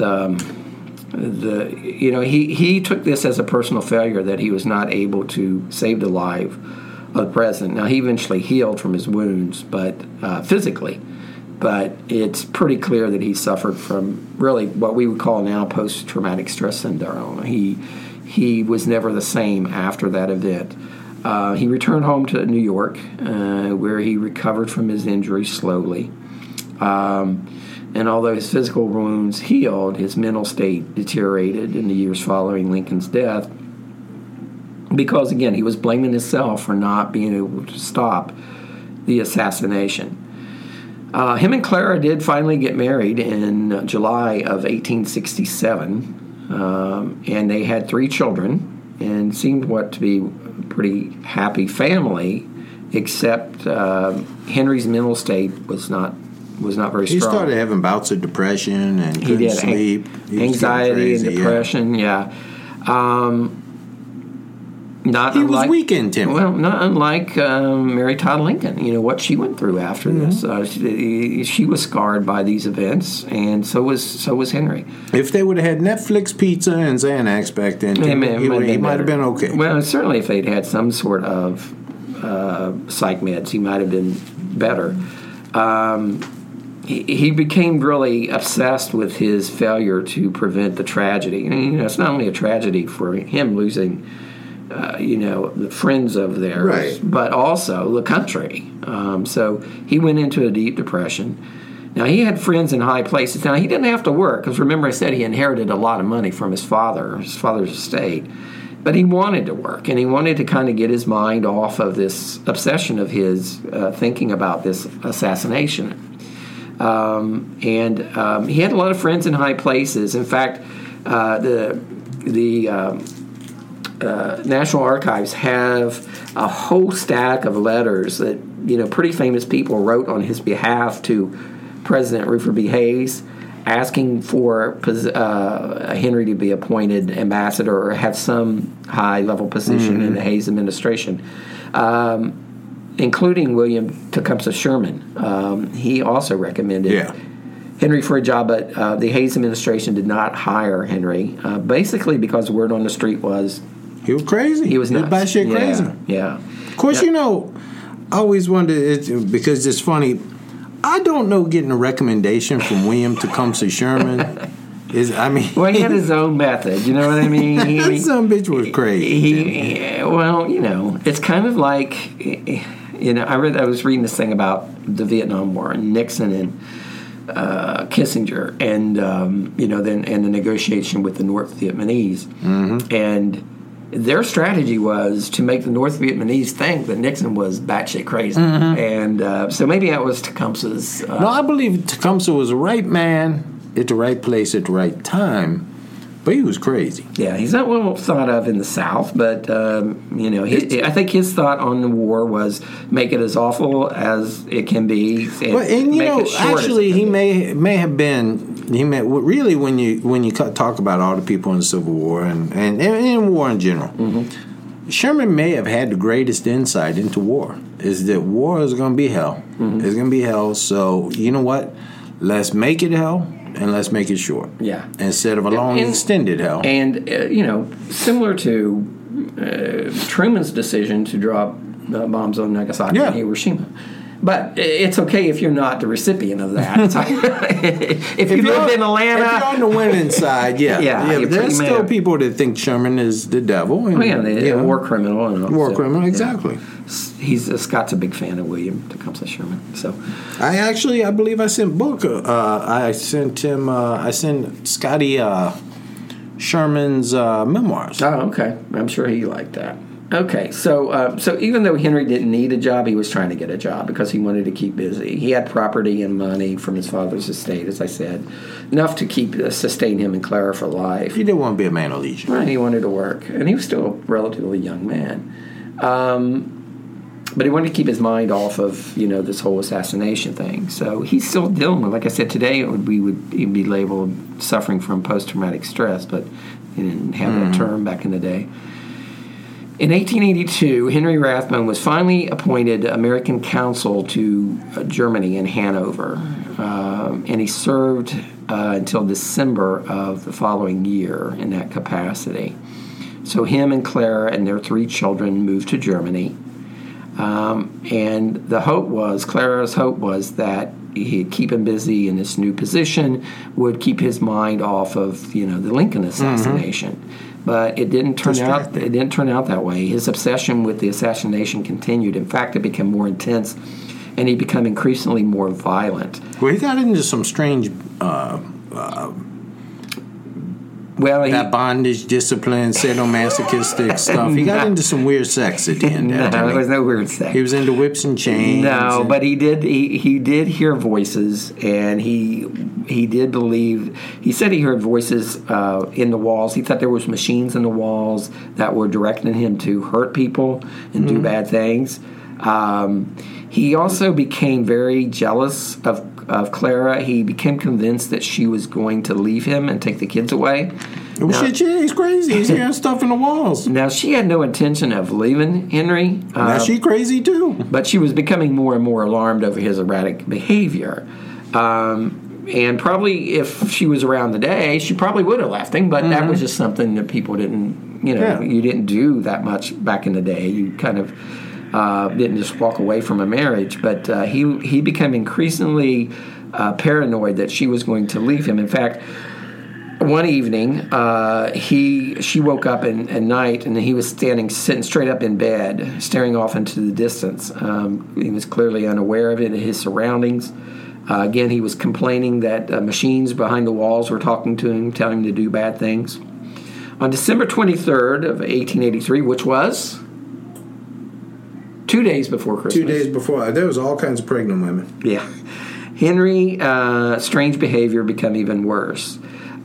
[SPEAKER 3] he took this as a personal failure that he was not able to save the life of the president. Now, he eventually healed from his wounds, but physically. But it's pretty clear that he suffered from really what we would call now post-traumatic stress syndrome. He was never the same after that event. He returned home to New York, where he recovered from his injuries slowly. And although his physical wounds healed, his mental state deteriorated in the years following Lincoln's death because, again, he was blaming himself for not being able to stop the assassination. Him and Clara did finally get married in July of 1867, and they had 3 children and seemed to be a pretty happy family, except Henry's mental state was not very strong. He
[SPEAKER 4] started having bouts of depression and couldn't sleep.
[SPEAKER 3] Anxiety and depression, yeah.
[SPEAKER 4] He was weakened, Tim.
[SPEAKER 3] Well, not unlike Mary Todd Lincoln. What she went through after this. She was scarred by these events, and so was Henry.
[SPEAKER 4] If they would have had Netflix, pizza, and Xanax back then, he might have been okay.
[SPEAKER 3] Well, certainly if they'd had some sort of psych meds, he might have been better. He became really obsessed with his failure to prevent the tragedy. And, it's not only a tragedy for him losing, the friends of theirs,
[SPEAKER 4] right,
[SPEAKER 3] but also the country. So he went into a deep depression. Now, he had friends in high places. Now, he didn't have to work, because remember I said he inherited a lot of money from his father's estate. But he wanted to work, and he wanted to kind of get his mind off of this obsession of his thinking about this assassination. He had a lot of friends in high places. In fact, the National Archives have a whole stack of letters that pretty famous people wrote on his behalf to President Rutherford B. Hayes, asking for Henry to be appointed ambassador or have some high-level position in the Hayes administration. including William Tecumseh Sherman. He also recommended Henry for a job, but the Hayes administration did not hire Henry, basically because the word on the street was
[SPEAKER 4] he was crazy.
[SPEAKER 3] He was nuts.
[SPEAKER 4] Batshit crazy.
[SPEAKER 3] Yeah.
[SPEAKER 4] Of course, I always wondered, because it's funny, I don't know getting a recommendation from William Tecumseh Sherman.
[SPEAKER 3] Well, he had his own method. You know what I mean?
[SPEAKER 4] That some bitch was crazy.
[SPEAKER 3] It's kind of like, I was reading this thing about the Vietnam War and Nixon and Kissinger, and then the negotiation with the North Vietnamese, and their strategy was to make the North Vietnamese think that Nixon was batshit crazy, and so maybe that was Tecumseh's.
[SPEAKER 4] No, I believe Tecumseh was the right man at the right place at the right time, but he was crazy.
[SPEAKER 3] Yeah, he's not well thought of in the South, but I think his thought on the war was make it as awful as it can be.
[SPEAKER 4] Actually, he may have been. Really, when you talk about all the people in the Civil War and in war in general, Sherman may have had the greatest insight into war. Is that war is going to be hell? It's going to be hell. So you know what? Let's make it hell. And let's make it short.
[SPEAKER 3] Yeah.
[SPEAKER 4] Instead of a long, extended hell.
[SPEAKER 3] And, similar to Truman's decision to drop bombs on Nagasaki and Hiroshima. But it's okay if you're not the recipient of that. if you lived in Atlanta.
[SPEAKER 4] If you're on the winning side, there's still people that think Sherman is the devil. And,
[SPEAKER 3] war criminal.
[SPEAKER 4] War criminal, exactly.
[SPEAKER 3] Scott's a big fan of William Tecumseh Sherman. So,
[SPEAKER 4] I believe I sent Booker. I sent Scotty Sherman's memoirs.
[SPEAKER 3] Oh, okay. I'm sure he liked that. Okay, so even though Henry didn't need a job, he was trying to get a job because he wanted to keep busy. He had property and money from his father's estate, as I said, enough to sustain him and Clara for life.
[SPEAKER 4] He didn't want to be a man of leisure.
[SPEAKER 3] Right, he wanted to work, and he was still a relatively young man. But he wanted to keep his mind off of this whole assassination thing. So he's still dealing with, like I said, today he'd be labeled suffering from post-traumatic stress, but he didn't have that term back in the day. In 1882, Henry Rathbone was finally appointed American consul to Germany in Hanover, and he served until December of the following year in that capacity. So him and Clara and their 3 children moved to Germany, and Clara's hope was that he'd keep him busy in this new position, would keep his mind off of the Lincoln assassination. But it didn't turn out. It didn't turn out that way. His obsession with the assassination continued. In fact, it became more intense, and he became increasingly more violent.
[SPEAKER 4] Well, he got into some strange. That bondage, discipline, sadomasochistic stuff. He got into some weird sex at the end.
[SPEAKER 3] No, there was no weird sex.
[SPEAKER 4] He was into whips and chains.
[SPEAKER 3] No, but he did hear voices, and he did believe. He said he heard voices in the walls. He thought there was machines in the walls that were directing him to hurt people and do bad things. He also became very jealous of Clara. He became convinced that she was going to leave him and take the kids away.
[SPEAKER 4] He's crazy. He's hearing stuff in the walls.
[SPEAKER 3] Now, she had no intention of leaving Henry.
[SPEAKER 4] Now, she's crazy, too.
[SPEAKER 3] But she was becoming more and more alarmed over his erratic behavior. And probably if she was around today, she probably would have left him, but that was just something that people didn't, you didn't do that much back in the day. You kind of didn't just walk away from a marriage, but he became increasingly paranoid that she was going to leave him. In fact, one evening, she woke up at night, and he was sitting straight up in bed, staring off into the distance. He was clearly unaware of it, his surroundings. Again, he was complaining that machines behind the walls were talking to him, telling him to do bad things. On December 23rd of 1883, which was 2 days before Christmas.
[SPEAKER 4] 2 days before. There was all kinds of pregnant women.
[SPEAKER 3] Yeah. Henry's strange behavior became even worse.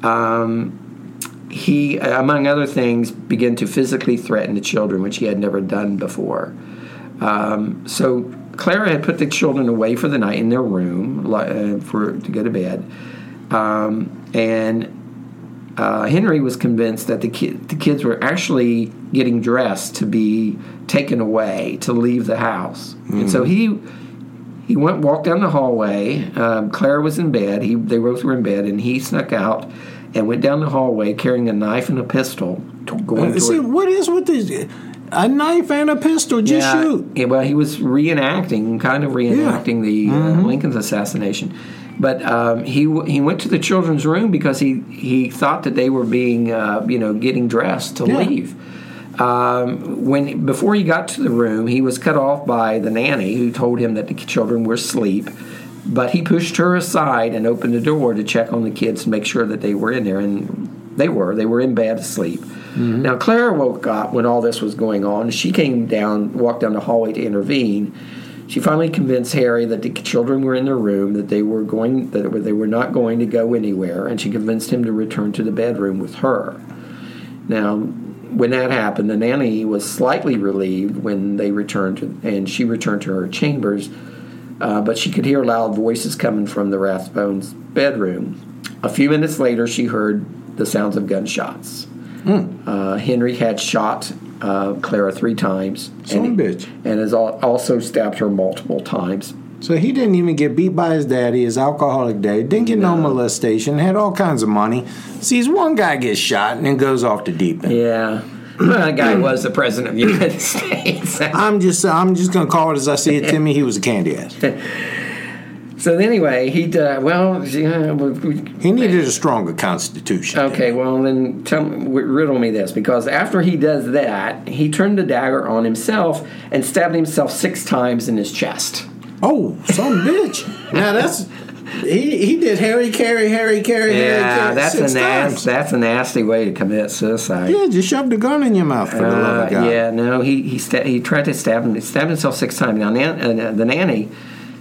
[SPEAKER 3] He, among other things, began to physically threaten the children, which he had never done before. So Clara had put the children away for the night in their room to go to bed. And Henry was convinced that the kids were actually getting dressed to be taken away, to leave the house. And so he walked down the hallway. Clara was in bed. They both were in bed, and he snuck out and went down the hallway carrying a knife and a pistol.
[SPEAKER 4] What is with this? A knife and a pistol, shoot.
[SPEAKER 3] Yeah, well, he was reenacting the Lincoln's assassination. But he went to the children's room because he thought that they were being, getting dressed to leave. Before he got to the room, he was cut off by the nanny who told him that the children were asleep. But he pushed her aside and opened the door to check on the kids to make sure that they were in there, and they were in bed asleep. Mm-hmm. Now Clara woke up when all this was going on. She walked down the hallway to intervene. She finally convinced Harry that the children were in their room, that they were not going to go anywhere, and she convinced him to return to the bedroom with her. Now, when that happened, the nanny was slightly relieved when they returned, and she returned to her chambers, but she could hear loud voices coming from the Rathbones' bedroom. A few minutes later, she heard the sounds of gunshots. Henry had shot Clara 3 times. And has also stabbed her multiple times.
[SPEAKER 4] So he didn't even get beat by his daddy, his alcoholic daddy, didn't get no molestation, had all kinds of money. Sees one guy gets shot and then goes off the deep end.
[SPEAKER 3] Yeah. That guy was the president of the United States.
[SPEAKER 4] I'm just going to call it as I see it, Timmy. He was a candy ass.
[SPEAKER 3] So anyway, he
[SPEAKER 4] needed a stronger constitution.
[SPEAKER 3] Okay, well then riddle me this, because after he does that, he turned the dagger on himself and stabbed himself 6 times in his chest.
[SPEAKER 4] Oh, some bitch! Now that's he did Harry Carey.
[SPEAKER 3] Yeah, that's a nasty way to commit suicide.
[SPEAKER 4] Yeah, just shoved a gun in your mouth for the love of God.
[SPEAKER 3] Yeah, no, he tried to stabbed himself 6 times. Now the nanny,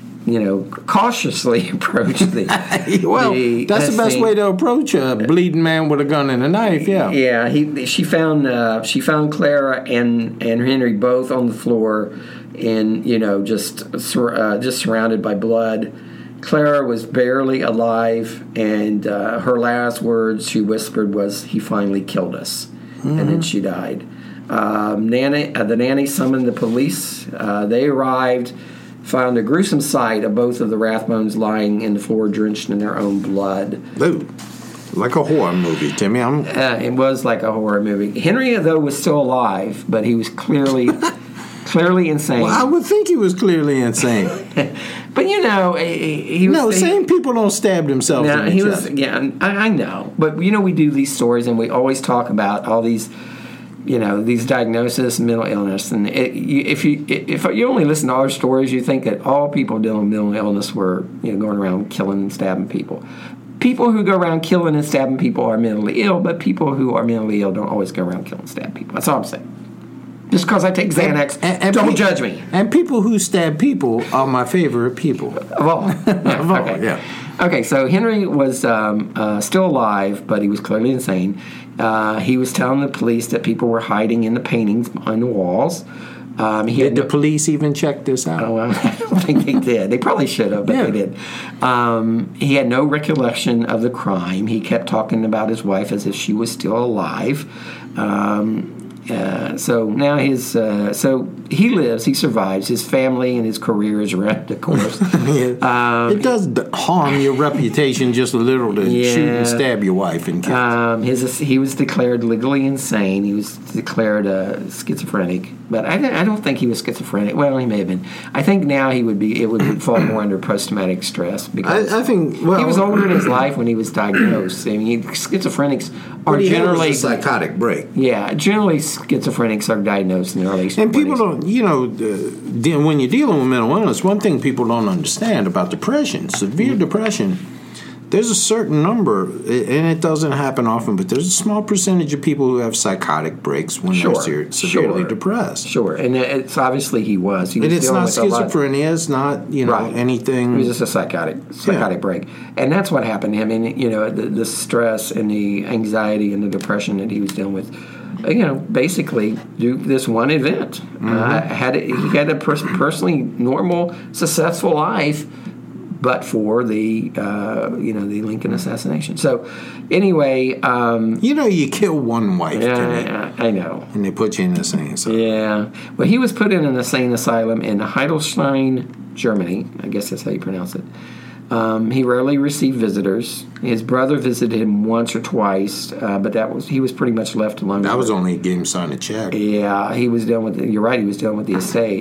[SPEAKER 3] cautiously approached the.
[SPEAKER 4] That's the best way to approach a bleeding man with a gun and a knife. Yeah.
[SPEAKER 3] Yeah. She found Clara and Henry both on the floor, and just surrounded by blood. Clara was barely alive, and her last words she whispered was, "He finally killed us," and then she died. The nanny summoned the police. They arrived. Found a gruesome sight of both of the Rathbones lying in the floor, drenched in their own blood.
[SPEAKER 4] Ooh, like a horror movie, Timmy.
[SPEAKER 3] It was like a horror movie. Henry, though, was still alive, but he was clearly insane.
[SPEAKER 4] Well, I would think he was clearly insane.
[SPEAKER 3] But he was. No,
[SPEAKER 4] sane people don't stab themselves in the chest.
[SPEAKER 3] I know. But we do these stories, and we always talk about all these. These diagnoses, mental illness, and if you only listen to our stories, you think that all people dealing with mental illness were going around killing and stabbing people. People who go around killing and stabbing people are mentally ill, but people who are mentally ill don't always go around killing and stabbing people. That's all I'm saying. Just because I take Xanax, and don't judge me.
[SPEAKER 4] And people who stab people are my favorite people.
[SPEAKER 3] Of all. Yeah. Okay, so Henry was still alive, but he was clearly insane. He was telling the police that people were hiding in the paintings behind the walls.
[SPEAKER 4] Did the police even check this out?
[SPEAKER 3] Oh, well, I don't think they did. They probably should have, but they did. He had no recollection of the crime. He kept talking about his wife as if she was still alive. So now he lives, he survives. His family and his career is wrecked, of course.
[SPEAKER 4] It does harm your reputation just a little to shoot and stab your wife and kids.
[SPEAKER 3] He was declared legally insane. He was declared schizophrenic, but I don't think he was schizophrenic. Well, he may have been. I think now it would fall more under post-traumatic stress, because
[SPEAKER 4] I think he
[SPEAKER 3] was older in his life when he was diagnosed. I mean, schizophrenics are generally
[SPEAKER 4] a psychotic break.
[SPEAKER 3] Yeah, generally schizophrenics are diagnosed in the early 20s.
[SPEAKER 4] And people don't, when you're dealing with mental illness, one thing people don't understand about depression, severe depression, there's a certain number, and it doesn't happen often, but there's a small percentage of people who have psychotic breaks when they're severely depressed.
[SPEAKER 3] Sure, and it's obviously he was.
[SPEAKER 4] And it's not schizophrenia, it's not, anything.
[SPEAKER 3] It was just a psychotic break. And that's what happened to him. And, the stress and the anxiety and the depression that he was dealing with, basically do this one event. He had a personally normal, successful life, but for the the Lincoln assassination. So anyway,
[SPEAKER 4] you kill one wife.
[SPEAKER 3] Yeah, I know,
[SPEAKER 4] and they put you in an insane asylum.
[SPEAKER 3] Yeah, well, he was put in an insane asylum in Heidelstein, Germany. I guess that's how you pronounce it. He rarely received visitors. His brother visited him once or twice, but he was pretty much left alone.
[SPEAKER 4] That was only a game sign a check.
[SPEAKER 3] Yeah, he was dealing with. You're right. He was dealing with the estate.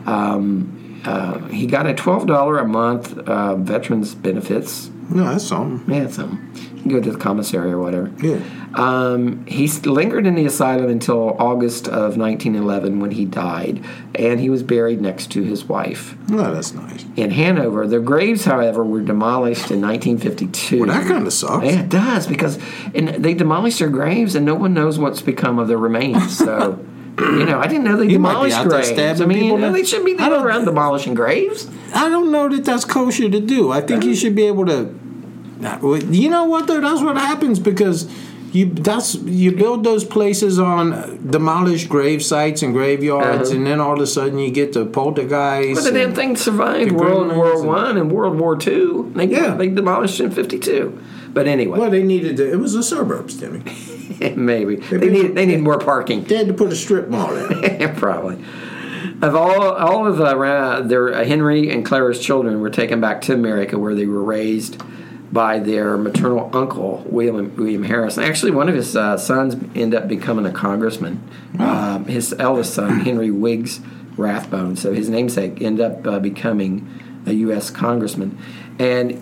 [SPEAKER 3] He got a $12 a month veterans benefits.
[SPEAKER 4] No, that's something.
[SPEAKER 3] Yeah, that's something. You can go to the commissary or whatever.
[SPEAKER 4] Yeah.
[SPEAKER 3] He lingered in the asylum until August of 1911 when he died, and he was buried next to his wife.
[SPEAKER 4] No, that's nice.
[SPEAKER 3] In Hanover. Their graves, however, were demolished in 1952.
[SPEAKER 4] Well, that kind of sucks.
[SPEAKER 3] Yeah, it does, because they demolished their graves, and no one knows what's become of their remains. So, I didn't know they demolished graves. I mean, they shouldn't be going around demolishing graves.
[SPEAKER 4] I don't know that that's kosher to do. I think you should be able to. You know what, though? That's what happens because you build those places on demolished grave sites and graveyards, and then all of a sudden you get the poltergeist.
[SPEAKER 3] But the damn thing survived World War I and World War II. They demolished it in 1952. But anyway.
[SPEAKER 4] Well, they needed it was the suburbs, Timmy.
[SPEAKER 3] Maybe. They need more parking.
[SPEAKER 4] They had to put a strip mall in.
[SPEAKER 3] Probably. Of all of their Henry and Clara's children were taken back to America, where they were raised by their maternal uncle, William Harrison. Actually, one of his sons ended up becoming a congressman. Oh. His eldest son, Henry Wiggs Rathbone, so his namesake, ended up becoming a U.S. congressman. And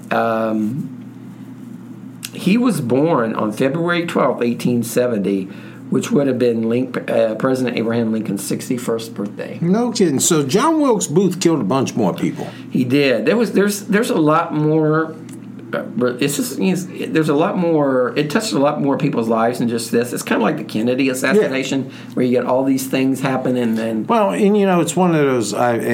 [SPEAKER 3] he was born on February 12, 1870, which would have been President Abraham Lincoln's 61st birthday.
[SPEAKER 4] No kidding. So John Wilkes Booth killed a bunch more people.
[SPEAKER 3] He did. There's a lot more. There's a lot more. It touched a lot more people's lives than just this. It's kind of like the Kennedy assassination, where you get all these things happen, and then.
[SPEAKER 4] Well, and it's one of those.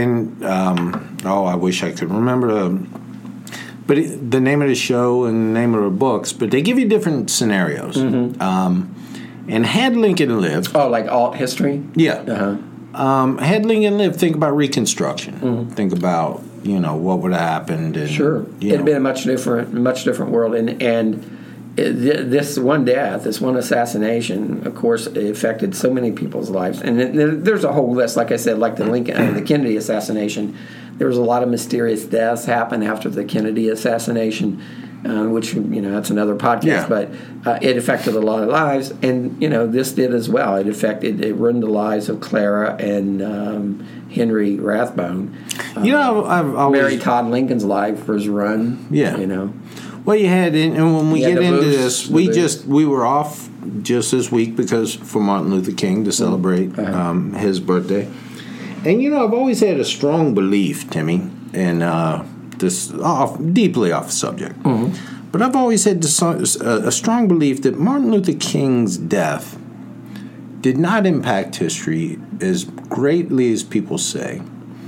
[SPEAKER 4] I wish I could remember. But the name of the show and the name of the books, but they give you different scenarios. Mm-hmm. And had Lincoln lived,
[SPEAKER 3] like alt history.
[SPEAKER 4] Yeah. Had Lincoln lived, think about Reconstruction. Mm-hmm. Think about what would have happened. And,
[SPEAKER 3] sure, it'd been a much different world. And this one death, this one assassination, of course, affected so many people's lives. And there's a whole list, like I said, like the Kennedy assassination. There was a lot of mysterious deaths happen after the Kennedy assassination, which that's another podcast. Yeah. But it affected a lot of lives, and this did as well. It ruined the lives of Clara and Henry Rathbone.
[SPEAKER 4] I've always
[SPEAKER 3] Mary Todd Lincoln's life was run.
[SPEAKER 4] Yeah. Well, you had, and when we get into this, we were off just this week because for Martin Luther King to celebrate his birthday. And I've always had a strong belief, Timmy, in this deeply off the subject. Mm-hmm. But I've always had a strong belief that Martin Luther King's death did not impact history as greatly as people say,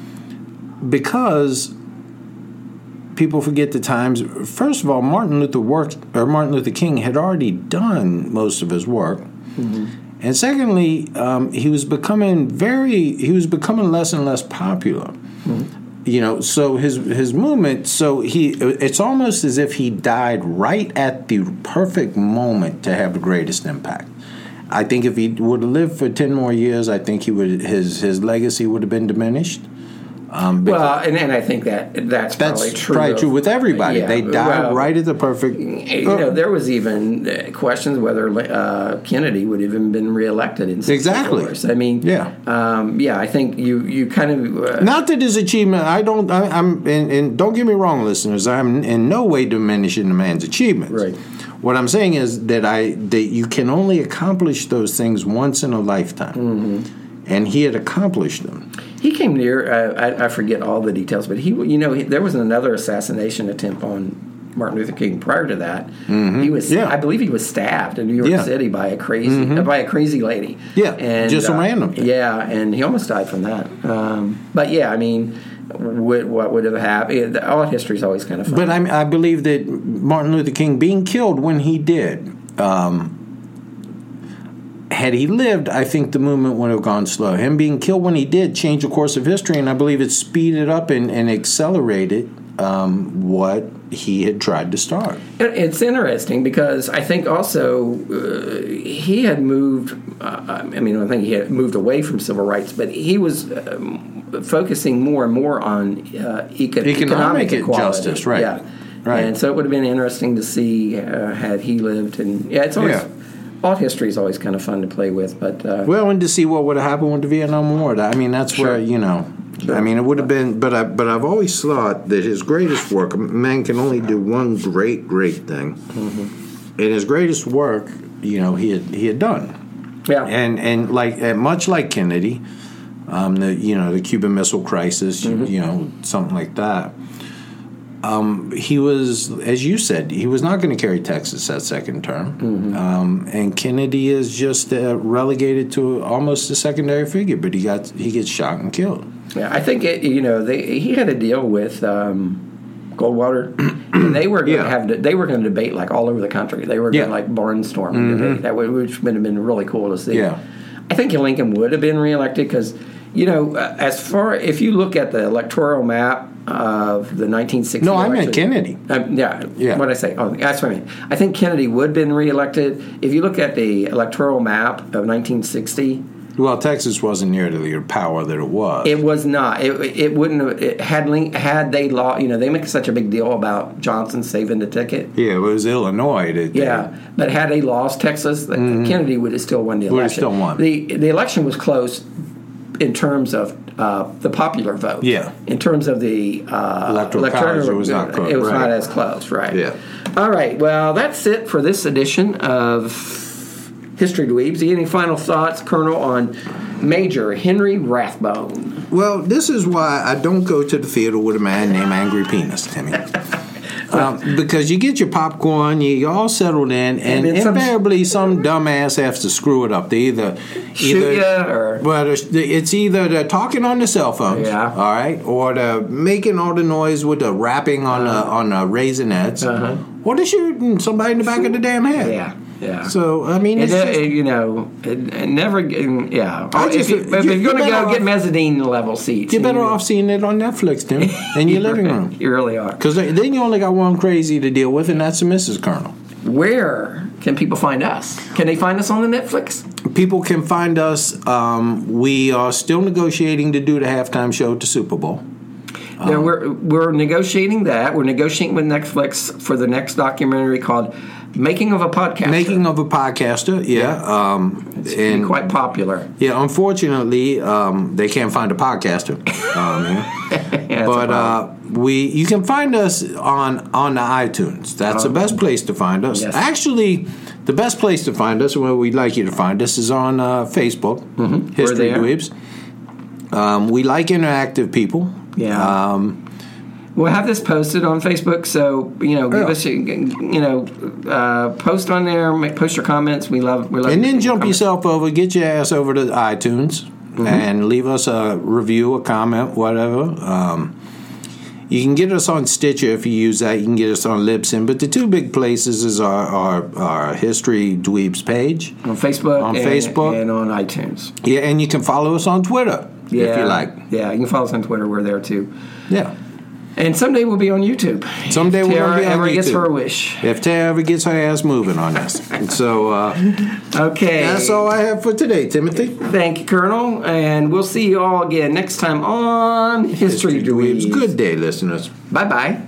[SPEAKER 4] because people forget the times. First of all, Martin Luther King had already done most of his work. Mm-hmm. And secondly, he was becoming less and less popular. Mm-hmm. So his movement. It's almost as if he died right at the perfect moment to have the greatest impact. I think if he would have lived for 10 more years, I think his legacy would have been diminished. And
[SPEAKER 3] I think that's probably true.
[SPEAKER 4] Probably true with everybody. Yeah, they died right at the perfect.
[SPEAKER 3] There was even questions whether Kennedy would have even been reelected in 64.
[SPEAKER 4] Exactly.
[SPEAKER 3] I mean, I think you kind of
[SPEAKER 4] not that his achievement. And don't get me wrong, listeners. I'm in no way diminishing the man's achievements.
[SPEAKER 3] Right.
[SPEAKER 4] What I'm saying is that you can only accomplish those things once in a lifetime, and he had accomplished them.
[SPEAKER 3] He came near. I forget all the details, but there was another assassination attempt on Martin Luther King prior to that. Mm-hmm. He was, I believe, he was stabbed in New York City by a crazy lady.
[SPEAKER 4] Yeah, and just a random thing.
[SPEAKER 3] Yeah, and he almost died from that. But I mean, what would have happened? All history is always kind of fun.
[SPEAKER 4] But I believe that Martin Luther King being killed when he did. Had he lived, I think the movement would have gone slow. Him being killed when he did changed the course of history, and I believe it speeded up and accelerated what he had tried to start.
[SPEAKER 3] It's interesting because I think also he had moved. I think he had moved away from civil rights, but he was focusing more and more on economic equality.
[SPEAKER 4] Justice, right?
[SPEAKER 3] Yeah,
[SPEAKER 4] right.
[SPEAKER 3] And so it would have been interesting to see had he lived. And it's always. Yeah. Alt history is always kind of fun to play with, but
[SPEAKER 4] and to see what would have happened with the Vietnam War. I mean, that's where Sure. I mean, it would have been, but I've always thought that his greatest work, man can only do one great thing, and his greatest work, he had done,
[SPEAKER 3] yeah,
[SPEAKER 4] and much like Kennedy, the Cuban Missile Crisis, something like that. He was, as you said, he was not going to carry Texas that second term. And Kennedy is just relegated to almost a secondary figure, but he gets shot and killed.
[SPEAKER 3] Yeah, I think he had a deal with Goldwater, and they were going to they were going to debate like all over the country. They were going to barnstorm and debate, which would have been really cool to see.
[SPEAKER 4] Yeah.
[SPEAKER 3] I think Lincoln would have been reelected because. If you look at the electoral map of the 1960
[SPEAKER 4] No,
[SPEAKER 3] election,
[SPEAKER 4] I meant Kennedy.
[SPEAKER 3] Yeah. What did I say? Oh, that's what I mean. I think Kennedy would have been reelected. If you look at the electoral map of 1960...
[SPEAKER 4] Well, Texas wasn't near the power that it was.
[SPEAKER 3] It was not. It wouldn't have... Had they lost... they make such a big deal about Johnson saving the ticket.
[SPEAKER 4] Yeah, it was Illinois.
[SPEAKER 3] But had they lost Texas, Kennedy would have still won the election.
[SPEAKER 4] Would have still won.
[SPEAKER 3] The election was close... in terms of the popular vote.
[SPEAKER 4] Yeah.
[SPEAKER 3] In terms of the
[SPEAKER 4] electoral college, it was not close.
[SPEAKER 3] It was not as close, right?
[SPEAKER 4] Yeah.
[SPEAKER 3] All right. Well, that's it for this edition of History Dweebs. Any final thoughts, Colonel, on Major Henry Rathbone?
[SPEAKER 4] Well, this is why I don't go to the theater with a man named Angry Penis, Timmy. Because you get your popcorn, you're all settled in, and invariably some dumbass has to screw it up. They either
[SPEAKER 3] shoot you, or
[SPEAKER 4] it's either they're talking on the cell phones, all right, or they're making all the noise with the rapping on the raisinets, or they're shooting somebody in the back of the damn head.
[SPEAKER 3] Yeah. Yeah.
[SPEAKER 4] So I mean,
[SPEAKER 3] it never. Yeah. If you're going to go get mezzanine level seats,
[SPEAKER 4] you're better off seeing it on Netflix, Tim, in your living room.
[SPEAKER 3] You really are.
[SPEAKER 4] Because then you only got one crazy to deal with, and that's the Mrs. Colonel.
[SPEAKER 3] Where can people find us? Can they find us on the Netflix?
[SPEAKER 4] People can find us. We are still negotiating to do the halftime show to Super Bowl.
[SPEAKER 3] We're negotiating that. We're negotiating with Netflix for the next documentary called Making of a Podcaster.
[SPEAKER 4] Making of a Podcaster, yeah.
[SPEAKER 3] It's quite popular.
[SPEAKER 4] Yeah, unfortunately, they can't find a podcaster. You can find us on the iTunes. That's the best place to find us.
[SPEAKER 3] Yes.
[SPEAKER 4] Actually, the best place to find us, where we'd like you to find us, is on Facebook, History Dweebs. We like interactive people.
[SPEAKER 3] Yeah. We'll have this posted on Facebook, so give us post on there, post your comments. We love.
[SPEAKER 4] And then jump yourself over, get your ass over to iTunes, and leave us a review, a comment, whatever. You can get us on Stitcher if you use that. You can get us on Libsyn, but the two big places is our History Dweebs page
[SPEAKER 3] on Facebook, and on iTunes.
[SPEAKER 4] Yeah, and you can follow us on Twitter if you like.
[SPEAKER 3] Yeah, you can follow us on Twitter. We're there too.
[SPEAKER 4] Yeah.
[SPEAKER 3] And someday we'll be on YouTube.
[SPEAKER 4] Someday we'll be on YouTube. If Tara ever
[SPEAKER 3] gets her wish.
[SPEAKER 4] If Tara ever gets her ass moving on us. So,
[SPEAKER 3] okay.
[SPEAKER 4] That's all I have for today, Timothy.
[SPEAKER 3] Thank you, Colonel. And we'll see you all again next time on History Dweebs.
[SPEAKER 4] Good day, listeners.
[SPEAKER 3] Bye-bye.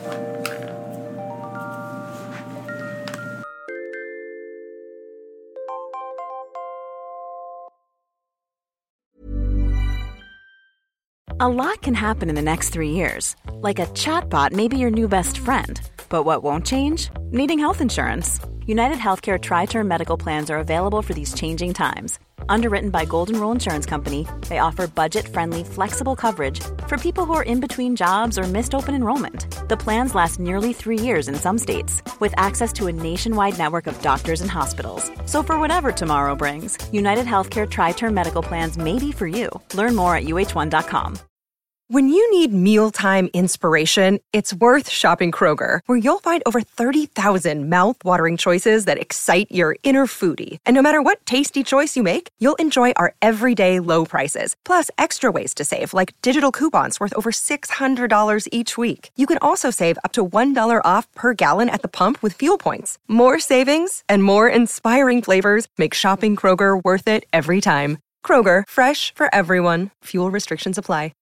[SPEAKER 8] A lot can happen in the next 3 years. Like a chatbot may be your new best friend. But what won't change? Needing health insurance. United Healthcare Tri-Term Medical Plans are available for these changing times. Underwritten by Golden Rule Insurance Company, they offer budget-friendly, flexible coverage for people who are in between jobs or missed open enrollment. The plans last nearly 3 years in some states, with access to a nationwide network of doctors and hospitals. So for whatever tomorrow brings, United Healthcare Tri-Term Medical Plans may be for you. Learn more at uh1.com.
[SPEAKER 9] When you need mealtime inspiration, it's worth shopping Kroger, where you'll find over 30,000 mouth-watering choices that excite your inner foodie. And no matter what tasty choice you make, you'll enjoy our everyday low prices, plus extra ways to save, like digital coupons worth over $600 each week. You can also save up to $1 off per gallon at the pump with fuel points. More savings and more inspiring flavors make shopping Kroger worth it every time. Kroger, fresh for everyone. Fuel restrictions apply.